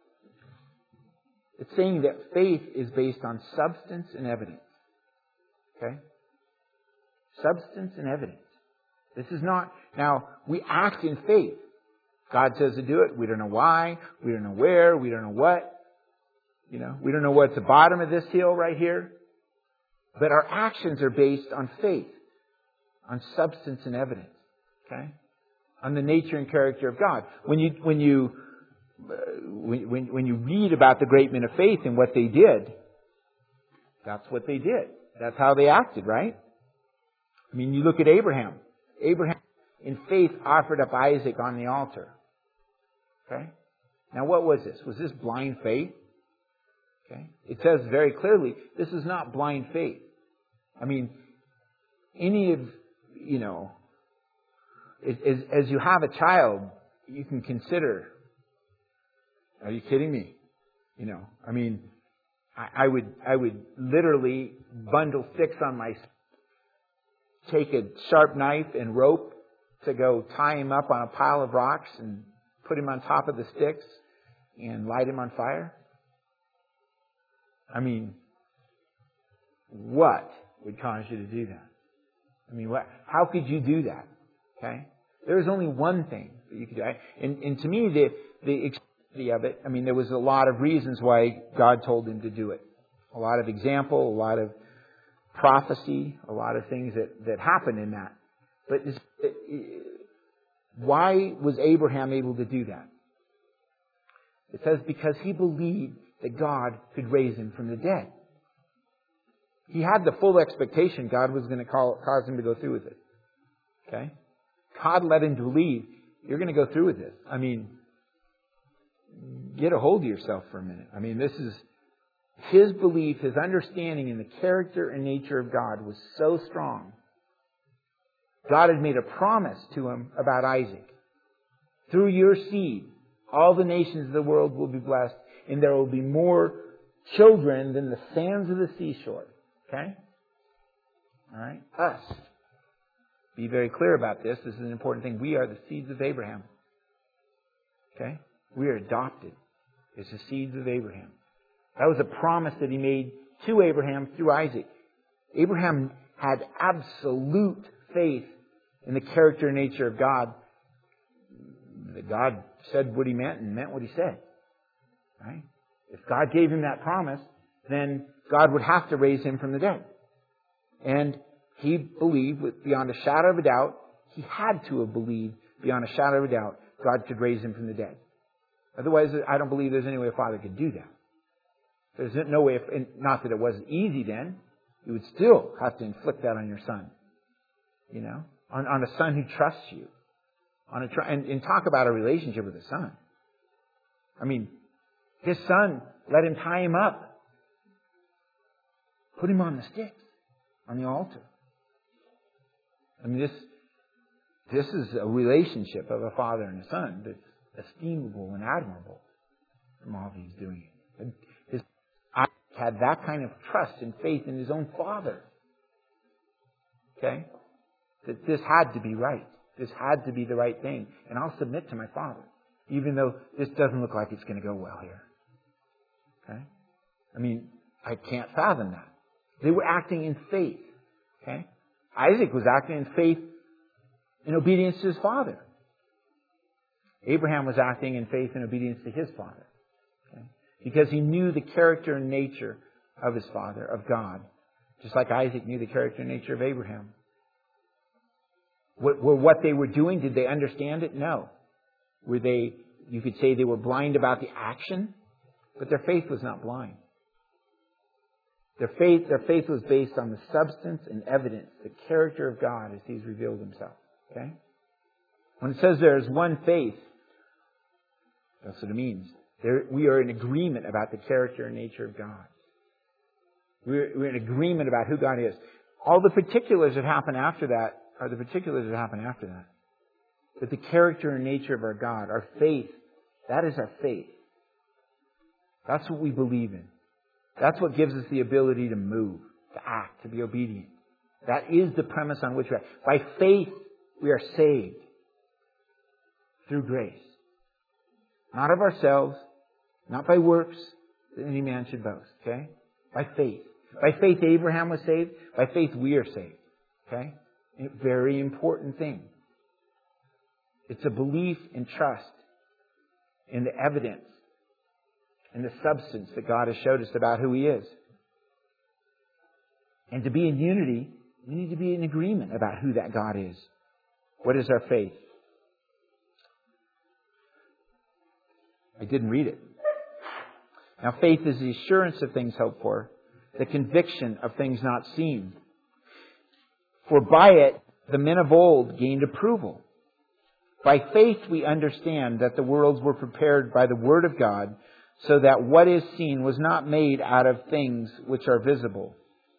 It's saying that faith is based on substance and evidence. Okay? Substance and evidence. This is not, now, we act in faith. God says to do it. We don't know why. We don't know where. We don't know what. You know, we don't know what's the bottom of this hill right here. But our actions are based on faith. On substance and evidence. Okay? On the nature and character of God. When you, when you, uh, when, when, when you read about the great men of faith and what they did, that's what they did. That's how they acted, right? I mean, you look at Abraham. Abraham, in faith, offered up Isaac on the altar. Okay? Now, what was this? Was this blind faith? Okay? It says very clearly, this is not blind faith. I mean, any of, you know, as, as you have a child, you can consider, are you kidding me? You know, I mean, I, I would, I would literally bundle sticks on my, take a sharp knife and rope to go tie him up on a pile of rocks and put him on top of the sticks and light him on fire. I mean, what would cause you to do that? I mean, what, how could you do that? Okay? There is only one thing that you could do. And, and to me, the, the extremity of it, I mean, there was a lot of reasons why God told him to do it. A lot of example, a lot of prophecy, a lot of things that, that happened in that. But it's, it, why was Abraham able to do that? It says because he believed that God could raise him from the dead. He had the full expectation God was going to call, cause him to go through with it. Okay? God led him to believe, you're going to go through with this. I mean, get a hold of yourself for a minute. I mean, this is his belief, his understanding in the character and nature of God was so strong. God had made a promise to him about Isaac. Through your seed, all the nations of the world will be blessed, and there will be more children than the sands of the seashore. Okay? All right? Us. Be very clear about this. This is an important thing. We are the seeds of Abraham. Okay? We are adopted as the seeds of Abraham. That was a promise that he made to Abraham through Isaac. Abraham had absolute faith in the character and nature of God. That God said what he meant and meant what he said. Right? If God gave him that promise, then God would have to raise him from the dead. And he believed with beyond a shadow of a doubt, he had to have believed beyond a shadow of a doubt, God could raise him from the dead. Otherwise, I don't believe there's any way a father could do that. There's no way, if, not that it wasn't easy then, you would still have to inflict that on your son. You know, on, on a son who trusts you. On a tr- and, and talk about a relationship with a son. I mean, his son let him tie him up. Put him on the sticks, on the altar. I mean, this, this is a relationship of a father and a son that's estimable and admirable from all he's doing. His Isaac had that kind of trust and faith in his own father. Okay? That this had to be right. This had to be the right thing. And I'll submit to my father, even though this doesn't look like it's going to go well here. Okay? I mean, I can't fathom that. They were acting in faith. Okay? Isaac was acting in faith in obedience to his father. Abraham was acting in faith and obedience to his father. Okay? Because he knew the character and nature of his father, of God. Just like Isaac knew the character and nature of Abraham. What, what they were doing, did they understand it? No. Were they, you could say they were blind about the action, but their faith was not blind. Their faith, their faith was based on the substance and evidence, the character of God as He's revealed Himself. Okay? When it says there is one faith, that's what it means. There, we are in agreement about the character and nature of God. We're, we're in agreement about who God is. All the particulars that happen after that are the particulars that happen after that. But the character and nature of our God, our faith, that is our faith. That's what we believe in. That's what gives us the ability to move, to act, to be obedient. That is the premise on which we are. By faith, we are saved. Through grace. Not of ourselves, not by works, that any man should boast. Okay? By faith. By faith, Abraham was saved. By faith, we are saved. Okay? A very important thing. It's a belief and trust in the evidence and the substance that God has showed us about who He is. And to be in unity, we need to be in agreement about who that God is. What is our faith? I didn't read it. Now, faith is the assurance of things hoped for, the conviction of things not seen. For by it, the men of old gained approval. By faith, we understand that the worlds were prepared by the Word of God, so that what is seen was not made out of things which are visible.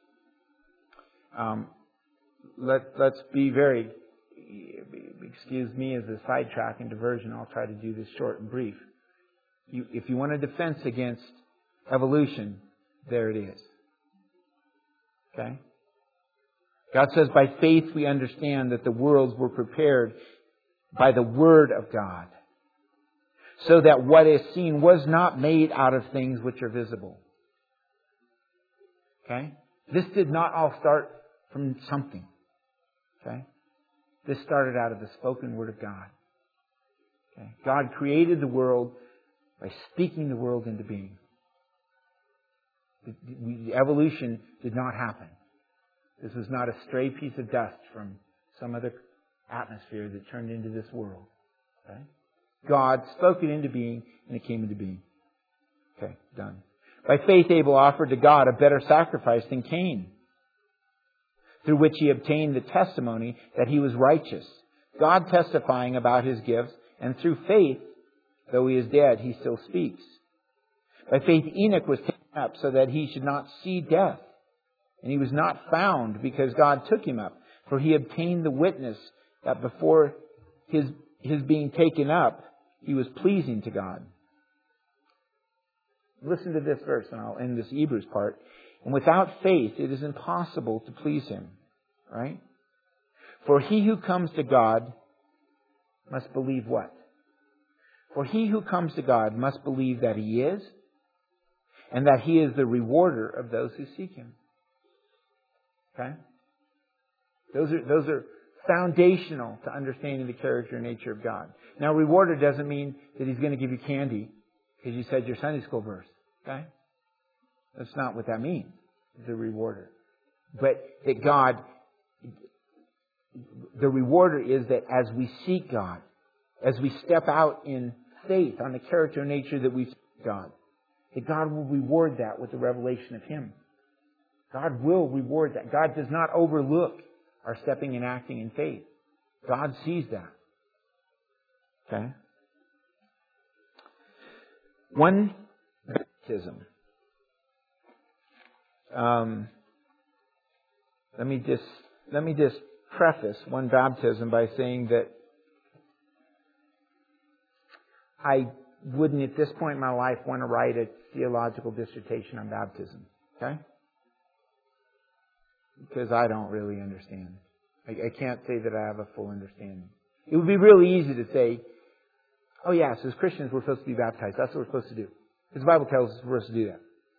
Um, let, let's be very, excuse me as a sidetrack and diversion, I'll try to do this short and brief. You, if you want a defense against evolution, there it is. Okay? God says, by faith we understand that the worlds were prepared by the Word of God, so that what is seen was not made out of things which are visible. Okay? This did not all start from something. Okay? This started out of the spoken Word of God. Okay? God created the world by speaking the world into being. The, the evolution did not happen. This was not a stray piece of dust from some other atmosphere that turned into this world. Okay? God spoke it into being, and it came into being. Okay, done. By faith, Abel offered to God a better sacrifice than Cain, through which he obtained the testimony that he was righteous, God testifying about his gifts, and through faith, though he is dead, he still speaks. By faith, Enoch was taken up so that he should not see death. And he was not found because God took him up. For he obtained the witness that before his, his being taken up, he was pleasing to God. Listen to this verse, and I'll end this Hebrews part. And without faith, it is impossible to please him. Right? For he who comes to God must believe what? For he who comes to God must believe that he is, and that he is the rewarder of those who seek him. Okay? Those are, those are foundational to understanding the character and nature of God. Now, rewarder doesn't mean that he's going to give you candy because you said your Sunday school verse. Okay? That's not what that means. The rewarder. But that God, the rewarder is that as we seek God, as we step out in faith on the character and nature that we seek God, that God will reward that with the revelation of Him. God will reward that. God does not overlook our stepping and acting in faith. God sees that. Okay? One baptism. Um, let me just let me just preface one baptism by saying that I wouldn't at this point in my life want to write a theological dissertation on baptism. Okay? Because I don't really understand. I, I can't say that I have a full understanding. It would be really easy to say, oh yes, as Christians we're supposed to be baptized. That's what we're supposed to do. Because the Bible tells us we're supposed to do that.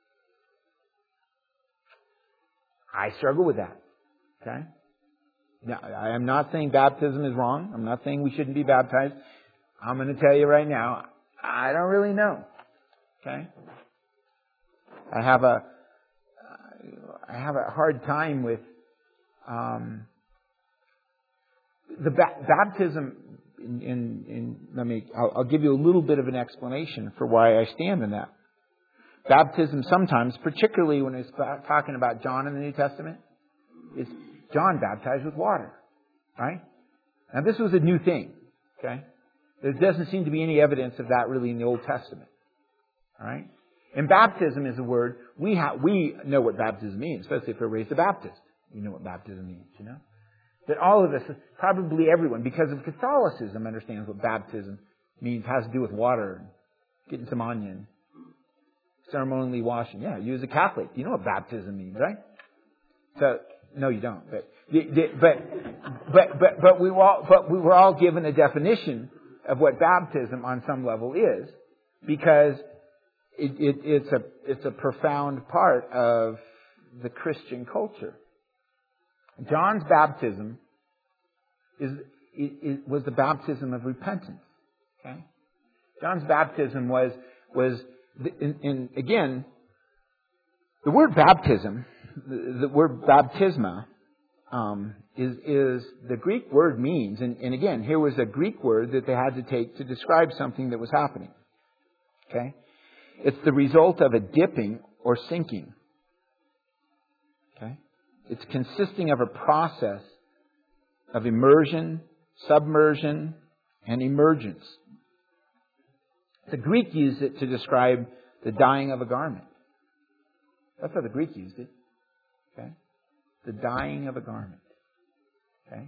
I struggle with that. Okay? Now, I am not saying baptism is wrong. I'm not saying we shouldn't be baptized. I'm going to tell you right now, I don't really know. Okay? I have a I have a hard time with um, the ba- baptism. In, in, in let me. I'll, I'll give you a little bit of an explanation for why I stand in that. Baptism sometimes, particularly when it's talking about John in the New Testament, is John baptized with water, right? Now this was a new thing. Okay, there doesn't seem to be any evidence of that really in the Old Testament. All right. And baptism is a word, we ha- we know what baptism means, especially if we're raised a Baptist. We know what baptism means, you know? That all of us, probably everyone, because of Catholicism, understands what baptism means, has to do with water, and getting some onion, ceremonially washing. Yeah, you as a Catholic, you know what baptism means, right? So, no you don't, but, but, but, but, but we were all, but we were all given a definition of what baptism on some level is, because It, it, it's a it's a profound part of the Christian culture. John's baptism is it, it was the baptism of repentance. Okay, John's baptism was was in, in again the word baptism, the, the word baptisma, um, is is the Greek word means, and, and again here was a Greek word that they had to take to describe something that was happening. Okay. It's the result of a dipping or sinking. Okay? It's consisting of a process of immersion, submersion, and emergence. The Greek used it to describe The dyeing of a garment. That's how the Greek used it. Okay? The dyeing of a garment. Okay?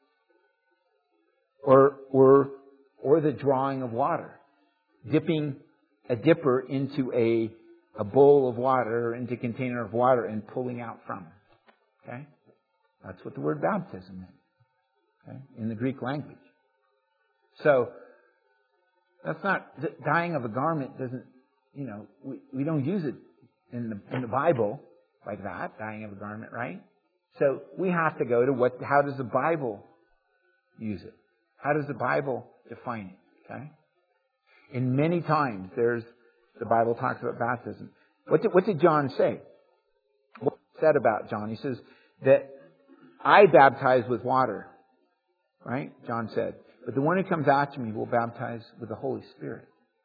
Or, or, or the drawing of water. Dipping a dipper into a, a bowl of water or into a container of water and pulling out from it. Okay? That's what the word baptism meant. Okay? In the Greek language. So, that's not, the dyeing of a garment doesn't, you know, we, we don't use it in the, in the Bible like that, dyeing of a garment, right? So, we have to go to what, how does the Bible use it? How does the Bible define it? Okay? And many times there's, the Bible talks about baptism. What did, what did John say? What he said about John? He says that I baptize with water. Right? John said. But the one who comes after me will baptize with the Holy Spirit.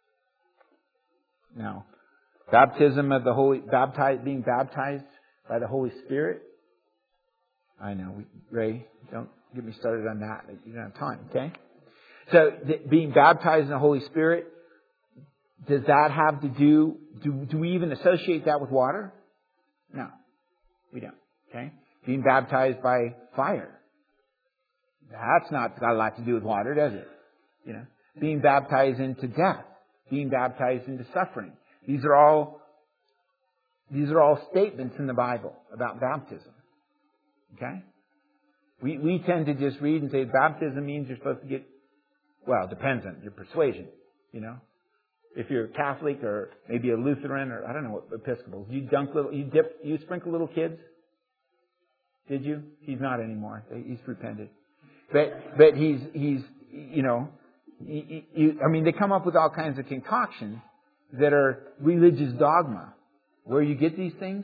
Now, baptism of the Holy, baptized, being baptized by the Holy Spirit. I know, we, Ray, don't get me started on that. You don't have time, okay? So, th- being baptized in the Holy Spirit, does that have to do, do, do we even associate that with water? No, we don't, okay? Being baptized by fire. That's not got a lot to do with water, does it? You know, being baptized into death, being baptized into suffering. These are all, these are all statements in the Bible about baptism. Okay? We, we tend to just read and say baptism means you're supposed to get, well, it depends on your persuasion, you know. If you're Catholic or maybe a Lutheran or I don't know what Episcopal, you dunk little, you dip, you sprinkle little kids. Did you? He's not anymore. He's repented. But but he's he's you know, he, he, I mean they come up with all kinds of concoctions that are religious dogma. Where you get these things?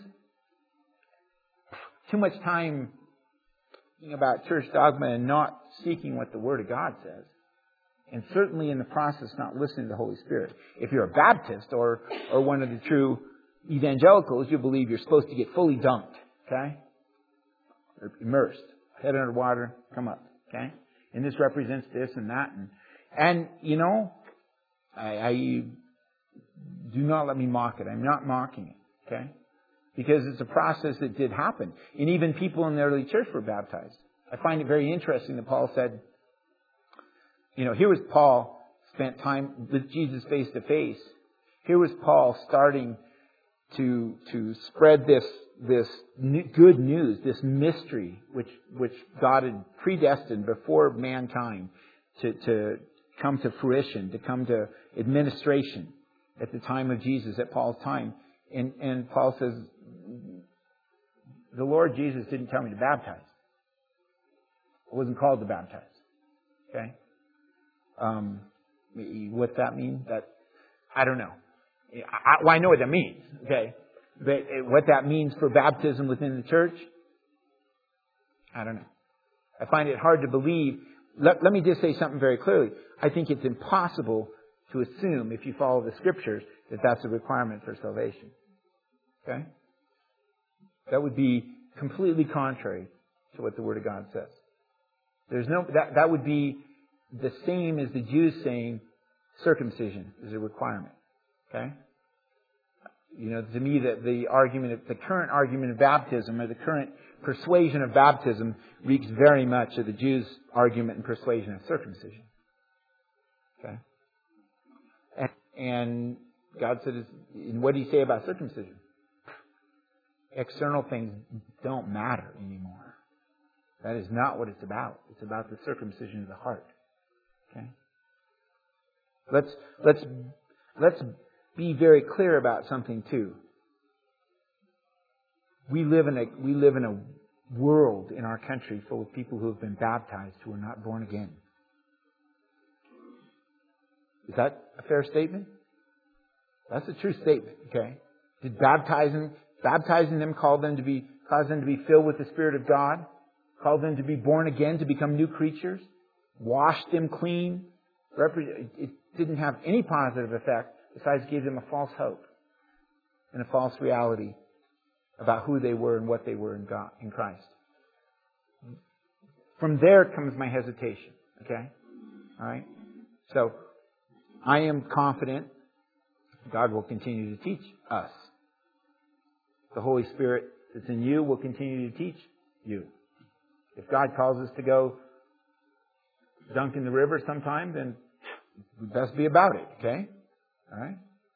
Too much time thinking about church dogma and not seeking what the Word of God says. And certainly in the process not listening to the Holy Spirit. If you're a Baptist or, or one of the true evangelicals, you believe you're supposed to get fully dunked. Okay? Or immersed. Head under water, come up. Okay? And this represents this and that. And, and you know, I, I do not let me mock it. I'm not mocking it. Okay? Because it's a process that did happen. And even people in the early church were baptized. I find it very interesting that Paul said, you know, here was Paul spent time with Jesus face to face. Here was Paul starting to to spread this this good news, this mystery, which which God had predestined before mankind to to come to fruition, to come to administration at the time of Jesus, at Paul's time. And and Paul says, the Lord Jesus didn't tell me to baptize. I wasn't called to baptize. Okay? Um, what's that mean? That I don't know. I, well, I know what that means. Okay, but what that means for baptism within the church, I don't know. I find it hard to believe. Let, let me just say something very clearly. I think it's impossible to assume, if you follow the Scriptures, that that's a requirement for salvation. Okay, that would be completely contrary to what the Word of God says. There's no that that would be the same as the Jews saying circumcision is a requirement. Okay? You know, to me, that the argument, the current argument of baptism, or the current persuasion of baptism, reeks very much of the Jews' argument and persuasion of circumcision. Okay? And, and God said, what did He say about circumcision? External things don't matter anymore. That is not what it's about. It's about the circumcision of the heart. Okay? Let's let's let's be very clear about something too. We live in a we live in a world in our country full of people who have been baptized who are not born again. Is that a fair statement? That's a true statement. Okay? Did baptizing baptizing them call them to be cause them to be filled with the Spirit of God? Call them to be born again, to become new creatures? Washed them clean? It didn't have any positive effect besides gave them a false hope and a false reality about who they were and what they were in God, in Christ. From there comes my hesitation. Okay? All right? So, I am confident God will continue to teach us. The Holy Spirit that's in you will continue to teach you. If God calls us to go dunk in the river sometime, then we best be about it, okay? All right?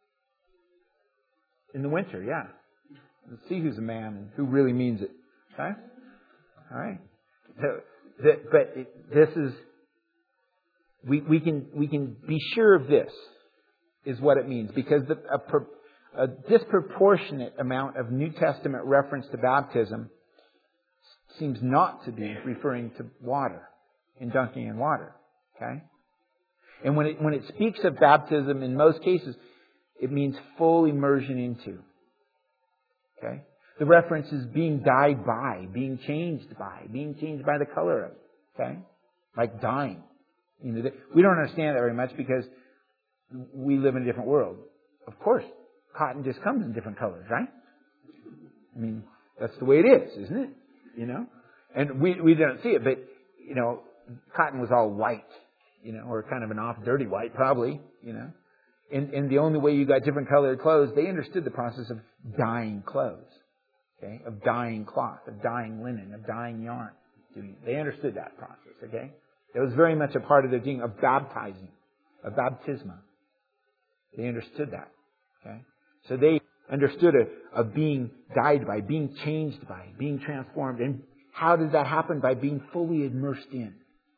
In the winter, yeah. Let's see who's a man and who really means it. Okay? All right? So, the, but it, this is, we, we can we can be sure of this, is what it means. Because the, a, pro, a disproportionate amount of New Testament reference to baptism seems not to be referring to water, in dunking in water. Okay? And when it, when it speaks of baptism, in most cases, it means full immersion into. Okay? The reference is being dyed by, being changed by, being changed by the color of it. Okay? Like dyeing. You know, we don't understand that very much because we live in a different world. Of course, cotton just comes in different colors, right? I mean, that's the way it is, isn't it? You know? And we, we don't see it, but, you know, cotton was all white, you know, or kind of an off dirty white probably, you know. And, and the only way you got different colored clothes, they understood the process of dyeing clothes, okay, of dyeing cloth, of dyeing linen, of dyeing yarn. They understood that process, okay. It was very much a part of their being of baptizing, of baptisma. They understood that, okay. So they understood a, of being dyed by, being changed by, being transformed. And how did that happen? By being fully immersed in.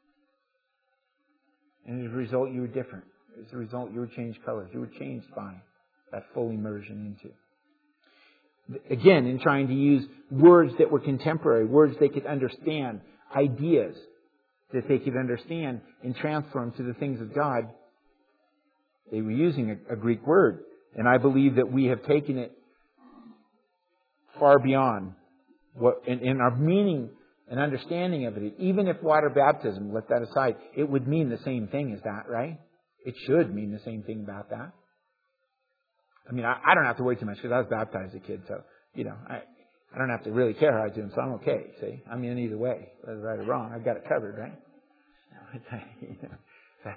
And as a result, you were different. As a result, you were changed colors. You were changed by that full immersion into. Again, in trying to use words that were contemporary, words they could understand, ideas that they could understand and transform to the things of God, they were using a, a Greek word. And I believe that we have taken it far beyond what, in, in our meaning and understanding of it. Even if water baptism, let that aside, it would mean the same thing as that, right? It should mean the same thing about that. I mean, I, I don't have to worry too much because I was baptized as a kid, so, you know, I, I don't have to really care how I do them, so I'm okay, see? I'm in either way, whether right or wrong. I've got it covered, right? You know,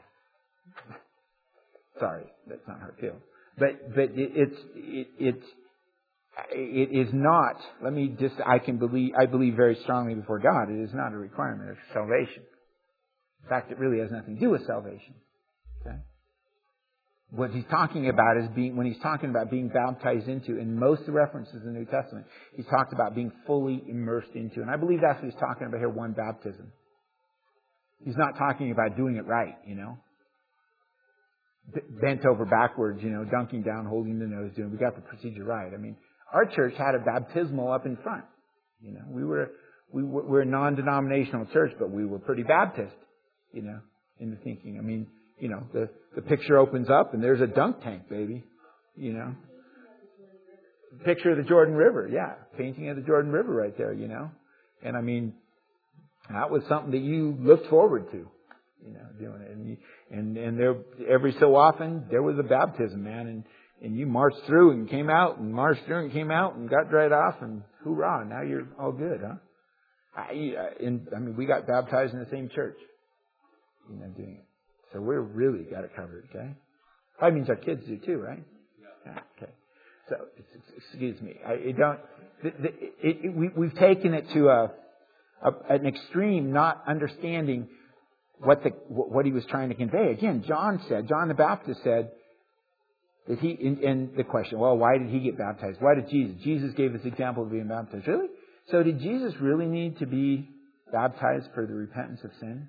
sorry, that's not how I feel. But, but it, it's, it, it's, it is not, let me just, I can believe, I believe very strongly before God, it is not a requirement of salvation. In fact, it really has nothing to do with salvation. Okay? What he's talking about is being, when he's talking about being baptized into, in most of the references in the New Testament, he's talked about being fully immersed into. And I believe that's what he's talking about here, one baptism. He's not talking about doing it right, you know. Bent over backwards, you know, dunking down, holding the nose, doing, we got the procedure right. I mean, our church had a baptismal up in front. You know, we were, we were, we're a non-denominational church, but we were pretty Baptist, you know, in the thinking. I mean, you know, the, the picture opens up and there's a dunk tank, baby. You know. Picture of the Jordan River, yeah. Painting of the Jordan River right there, you know. And I mean, that was something that you looked forward to, you know, doing it. And you, and, and there, every so often, there was a baptism, man. And, and you marched through and came out and marched through and came out and got dried off and hoorah, now you're all good, huh? I, and, I mean, we got baptized in the same church, you know, doing it. So we're really got it covered, okay? Probably means our kids do too, right? Yeah. Okay. So, excuse me. I it don't. It, it, it, we, we've taken it to a, a an extreme, not understanding what the what he was trying to convey. Again, John said, John the Baptist said that he. In, in the question, well, why did he get baptized? Why did Jesus? Jesus gave this example of being baptized. Really? So did Jesus really need to be baptized for the repentance of sin?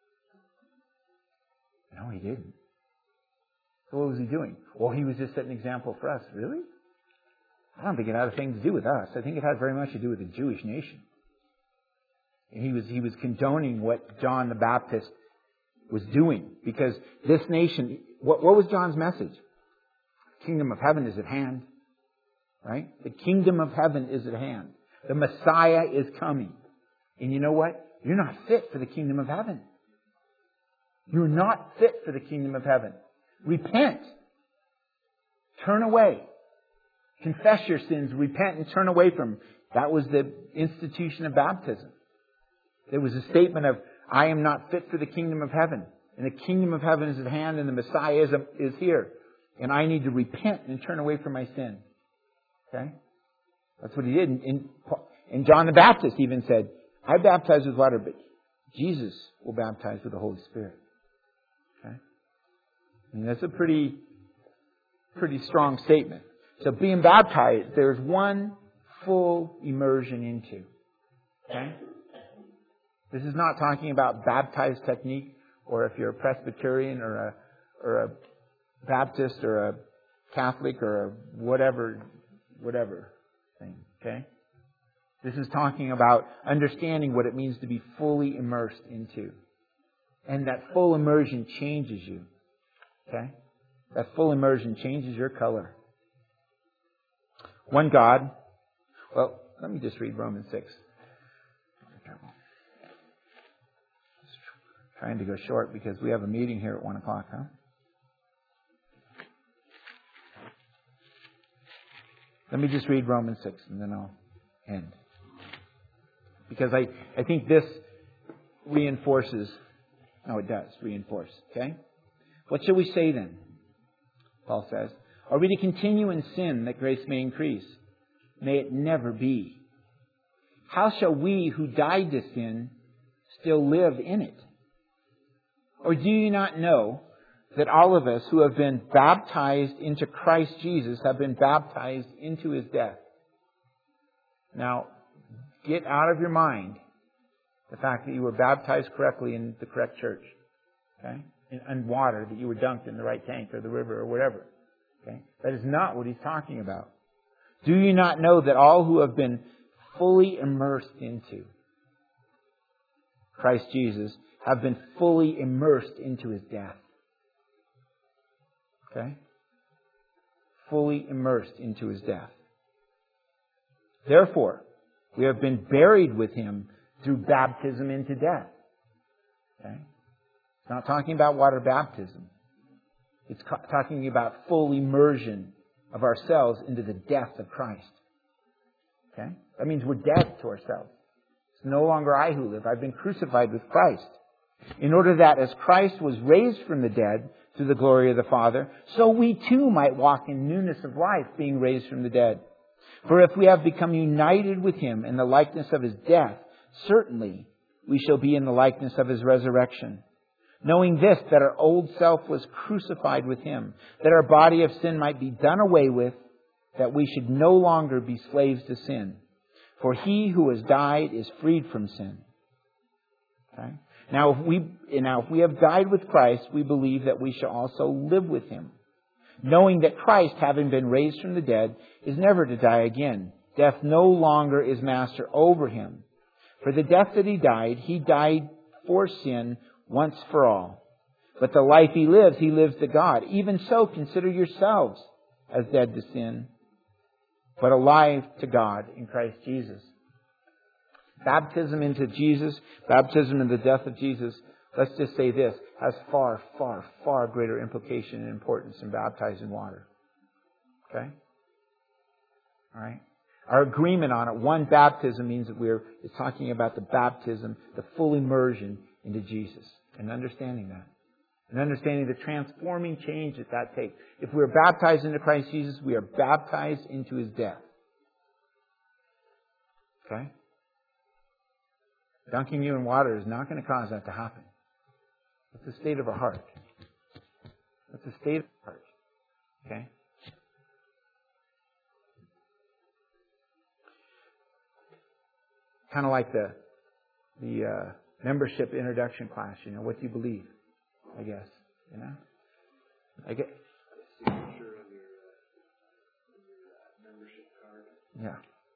No, he didn't. So what was he doing? Well, he was just setting an example for us. Really? I don't think it had a thing to do with us. I think it had very much to do with the Jewish nation. And he was he was condoning what John the Baptist was doing. Because this nation, what, what was John's message? Kingdom of heaven is at hand. Right? The kingdom of heaven is at hand. The Messiah is coming. And you know what? You're not fit for the kingdom of heaven. You're not fit for the kingdom of heaven. Repent. Turn away. Confess your sins. Repent and turn away from them. That was the institution of baptism. There was a statement of, I am not fit for the kingdom of heaven. And the kingdom of heaven is at hand and the Messiah is, is here. And I need to repent and turn away from my sin. Okay? That's what he did. And, and John the Baptist even said, I baptize with water, but Jesus will baptize with the Holy Spirit. Okay? And that's a pretty, pretty strong statement. So being baptized, there's one full immersion into. Okay? This is not talking about baptized technique, or if you're a Presbyterian or a or a Baptist or a Catholic or a whatever whatever thing. Okay? This is talking about understanding what it means to be fully immersed into. And that full immersion changes you. Okay? That full immersion changes your color. One God. Well, let me just read Romans six. Trying to go short because we have a meeting here at one o'clock, huh? Let me just read Romans six and then I'll end. Because I, I think this reinforces, no, it does reinforce, okay? What shall we say then? Paul says, are we to continue in sin that grace may increase? May it never be. How shall we who died to sin still live in it? Or do you not know that all of us who have been baptized into Christ Jesus have been baptized into His death? Now, get out of your mind the fact that you were baptized correctly in the correct church. Okay? In, in water, that you were dunked in the right tank or the river or whatever. Okay? That is not what he's talking about. Do you not know that all who have been fully immersed into Christ Jesus have been fully immersed into His death? Okay? Fully immersed into His death. Therefore, we have been buried with Him through baptism into death. Okay? It's not talking about water baptism. It's talking about full immersion of ourselves into the death of Christ. Okay? That means we're dead to ourselves. It's no longer I who live. I've been crucified with Christ. In order that as Christ was raised from the dead through the glory of the Father, so we too might walk in newness of life, being raised from the dead. For if we have become united with Him in the likeness of His death, certainly we shall be in the likeness of His resurrection. Knowing this, that our old self was crucified with Him, that our body of sin might be done away with, that we should no longer be slaves to sin. For he who has died is freed from sin. Okay? Now if we now if we have died with Christ, we believe that we shall also live with Him. Knowing that Christ, having been raised from the dead, is never to die again. Death no longer is master over Him. For the death that He died, He died for sin once for all. But the life He lives, He lives to God. Even so, consider yourselves as dead to sin, but alive to God in Christ Jesus. Baptism into Jesus, baptism in the death of Jesus, let's just say this, has far, far, far greater implication and importance than baptized in water. Okay? Alright? Our agreement on it, one baptism means that we're it's talking about the baptism, the full immersion into Jesus. And understanding that. And understanding the transforming change that that takes. If we are baptized into Christ Jesus, we are baptized into His death. Okay? Dunking you in water is not going to cause that to happen. It's the state of our heart. It's the state of our heart. Okay? Kind of like the the uh, membership introduction class. You know, what do you believe? I guess. You know? I get. Yeah.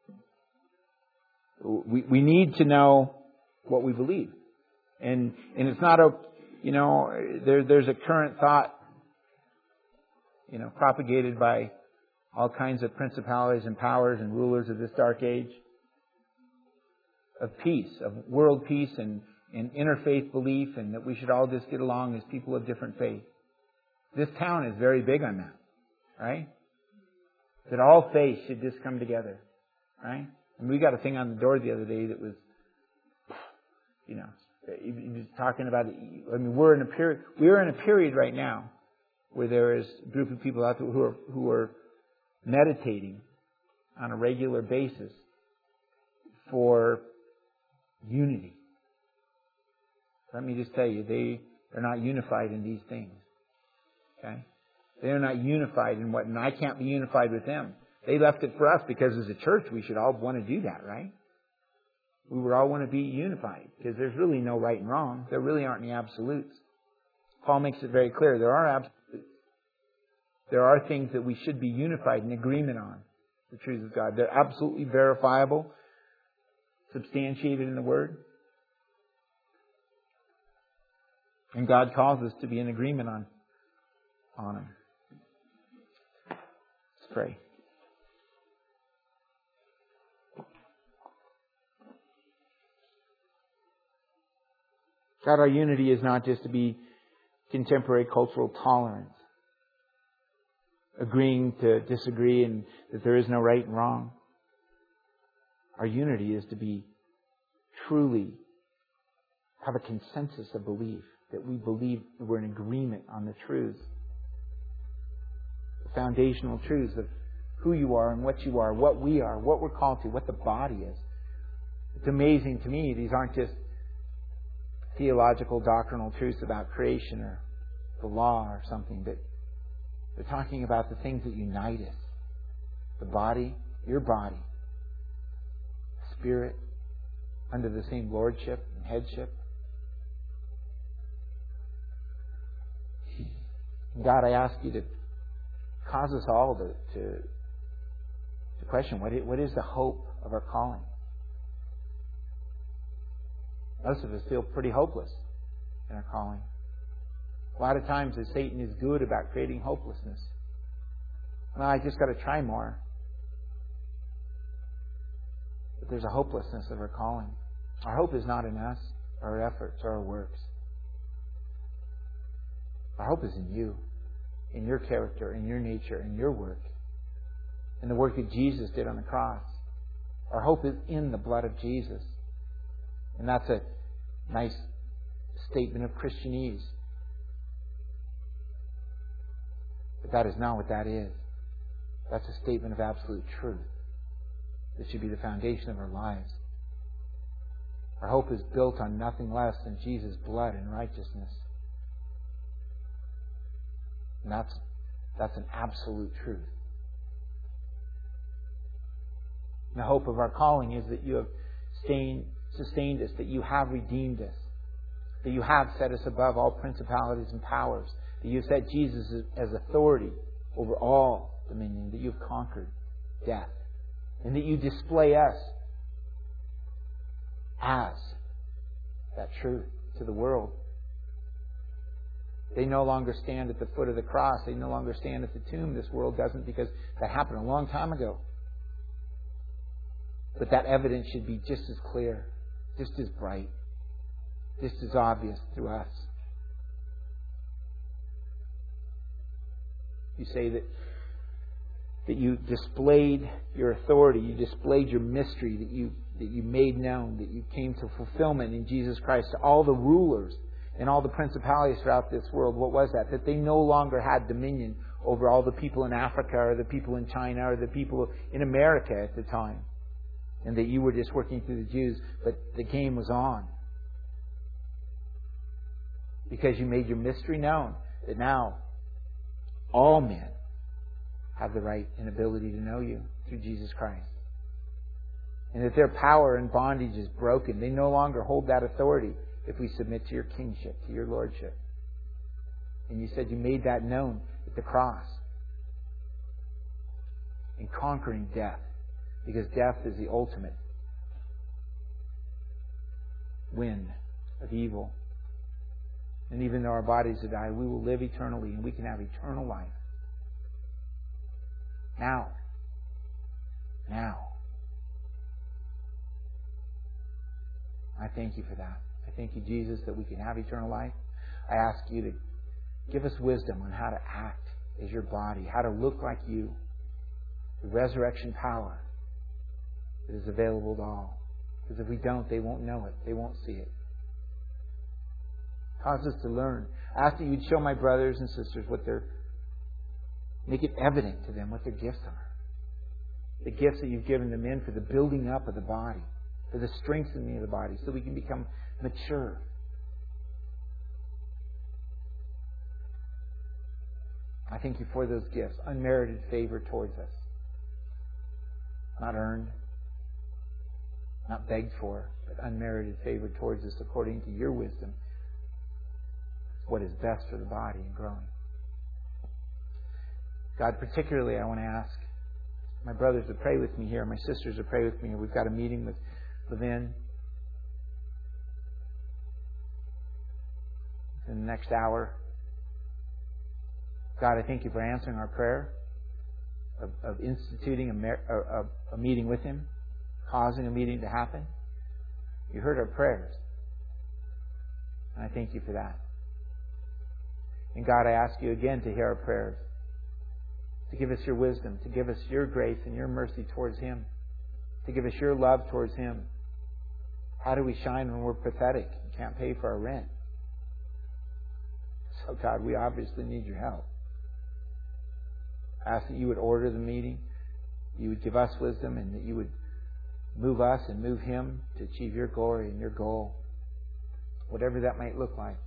We we need to know what we believe, and and it's not a, you know, there there's a current thought, you know, propagated by all kinds of principalities and powers and rulers of this dark age, of peace, of world peace and, and interfaith belief, and that we should all just get along as people of different faith. This town is very big on that, right? That all faiths should just come together, right? And we got a thing on the door the other day that was, you know, he was talking about it. I mean, we're in a period, we're in a period right now where there is a group of people out there who are, who are meditating on a regular basis for unity. Let me just tell you, they are not unified in these things. Okay? They are not unified in what, and I can't be unified with them. They left it for us because as a church we should all want to do that, right? We would all want to be unified because there's really no right and wrong. There really aren't any absolutes. Paul makes it very clear. There are absolutes. There are things that we should be unified in agreement on. The truths of God. They're absolutely verifiable, substantiated in the Word. And God calls us to be in agreement on, on them. Let's pray. God, our unity is not just to be contemporary cultural tolerance, agreeing to disagree and that there is no right and wrong. Our unity is to be truly have a consensus of belief, that we believe we're in agreement on the truths, the foundational truths of who you are and what you are, what we are, what we're called to, what the body is. It's amazing to me, these aren't just theological, doctrinal truths about creation or the law or something, but they're talking about the things that unite us. The body, your body, spirit, under the same lordship and headship. God, I ask you to cause us all to, to, to question what is, what is the hope of our calling? Most of us feel pretty hopeless in our calling. A lot of times Satan is good about creating hopelessness. Well, I just got to try more. But there's a hopelessness of our calling. Our hope is not in us, our efforts, or our works. Our hope is in you, in your character, in your nature, in your work, in the work that Jesus did on the cross. Our hope is in the blood of Jesus. And that's a nice statement of Christianese. But that is not what that is. That's a statement of absolute truth. That should be the foundation of our lives. Our hope is built on nothing less than Jesus' blood and righteousness. And that's, that's an absolute truth. And the hope of our calling is that you have sustained, sustained us, that you have redeemed us, that you have set us above all principalities and powers, that you have set Jesus as authority over all dominion, that you have conquered death, and that you display us as that truth to the world. They no longer stand at the foot of the cross. They no longer stand at the tomb. This world doesn't, because that happened a long time ago. But that evidence should be just as clear, just as bright, just as obvious through us. You say that that you displayed your authority, you displayed your mystery, that you that you made known, that you came to fulfillment in Jesus Christ to all the rulers and all the principalities throughout this world. What was that? That they no longer had dominion over all the people in Africa or the people in China or the people in America at the time. And that you were just working through the Jews, but the game was on. Because you made your mystery known, that now all men have the right and ability to know you through Jesus Christ. And that their power and bondage is broken. They no longer hold that authority if we submit to your kingship, to your lordship. And you said you made that known at the cross. In conquering death. Because death is the ultimate win of evil. And even though our bodies are die, we will live eternally and we can have eternal life. Now. Now. I thank you for that. I thank you, Jesus, that we can have eternal life. I ask you to give us wisdom on how to act as your body, how to look like you. The resurrection power that is available to all. Because if we don't, they won't know it. They won't see it. Cause us to learn. I ask that you'd show my brothers and sisters what their Make it evident to them what their gifts are. The gifts that you've given them in for the building up of the body, for the strengthening of the body, so we can become mature. I thank you for those gifts, unmerited favor towards us. Not earned, not begged for, but unmerited favor towards us according to your wisdom. What is best for the body and growing. God, particularly I want to ask my brothers to pray with me here, my sisters to pray with me. We've got a meeting with Levin in the next hour. God, I thank you for answering our prayer of, of instituting a, mer- a, a meeting with him, causing a meeting to happen. You heard our prayers. And I thank you for that. And God, I ask you again to hear our prayers, to give us your wisdom, to give us your grace and your mercy towards him, to give us your love towards him. How do we shine when we're pathetic and can't pay for our rent? So God, we obviously need your help. I ask that you would order the meeting, you would give us wisdom, and that you would move us and move him to achieve your glory and your goal, whatever that might look like.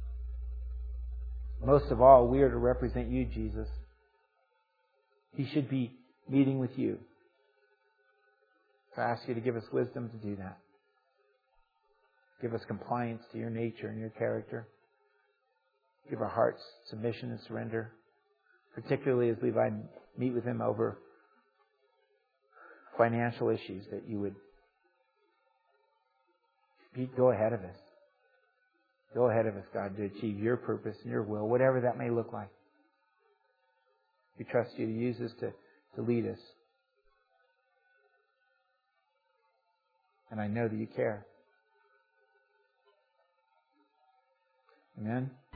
Most of all, we are to represent you, Jesus. He should be meeting with you. So I ask you to give us wisdom to do that. Give us compliance to your nature and your character. Give our hearts submission and surrender, particularly as Levi meet with him over financial issues, that you would be, go ahead of us. Go ahead of us, God, to achieve your purpose and your will, whatever that may look like. We trust you to use us to, to lead us. And I know that you care. Amen.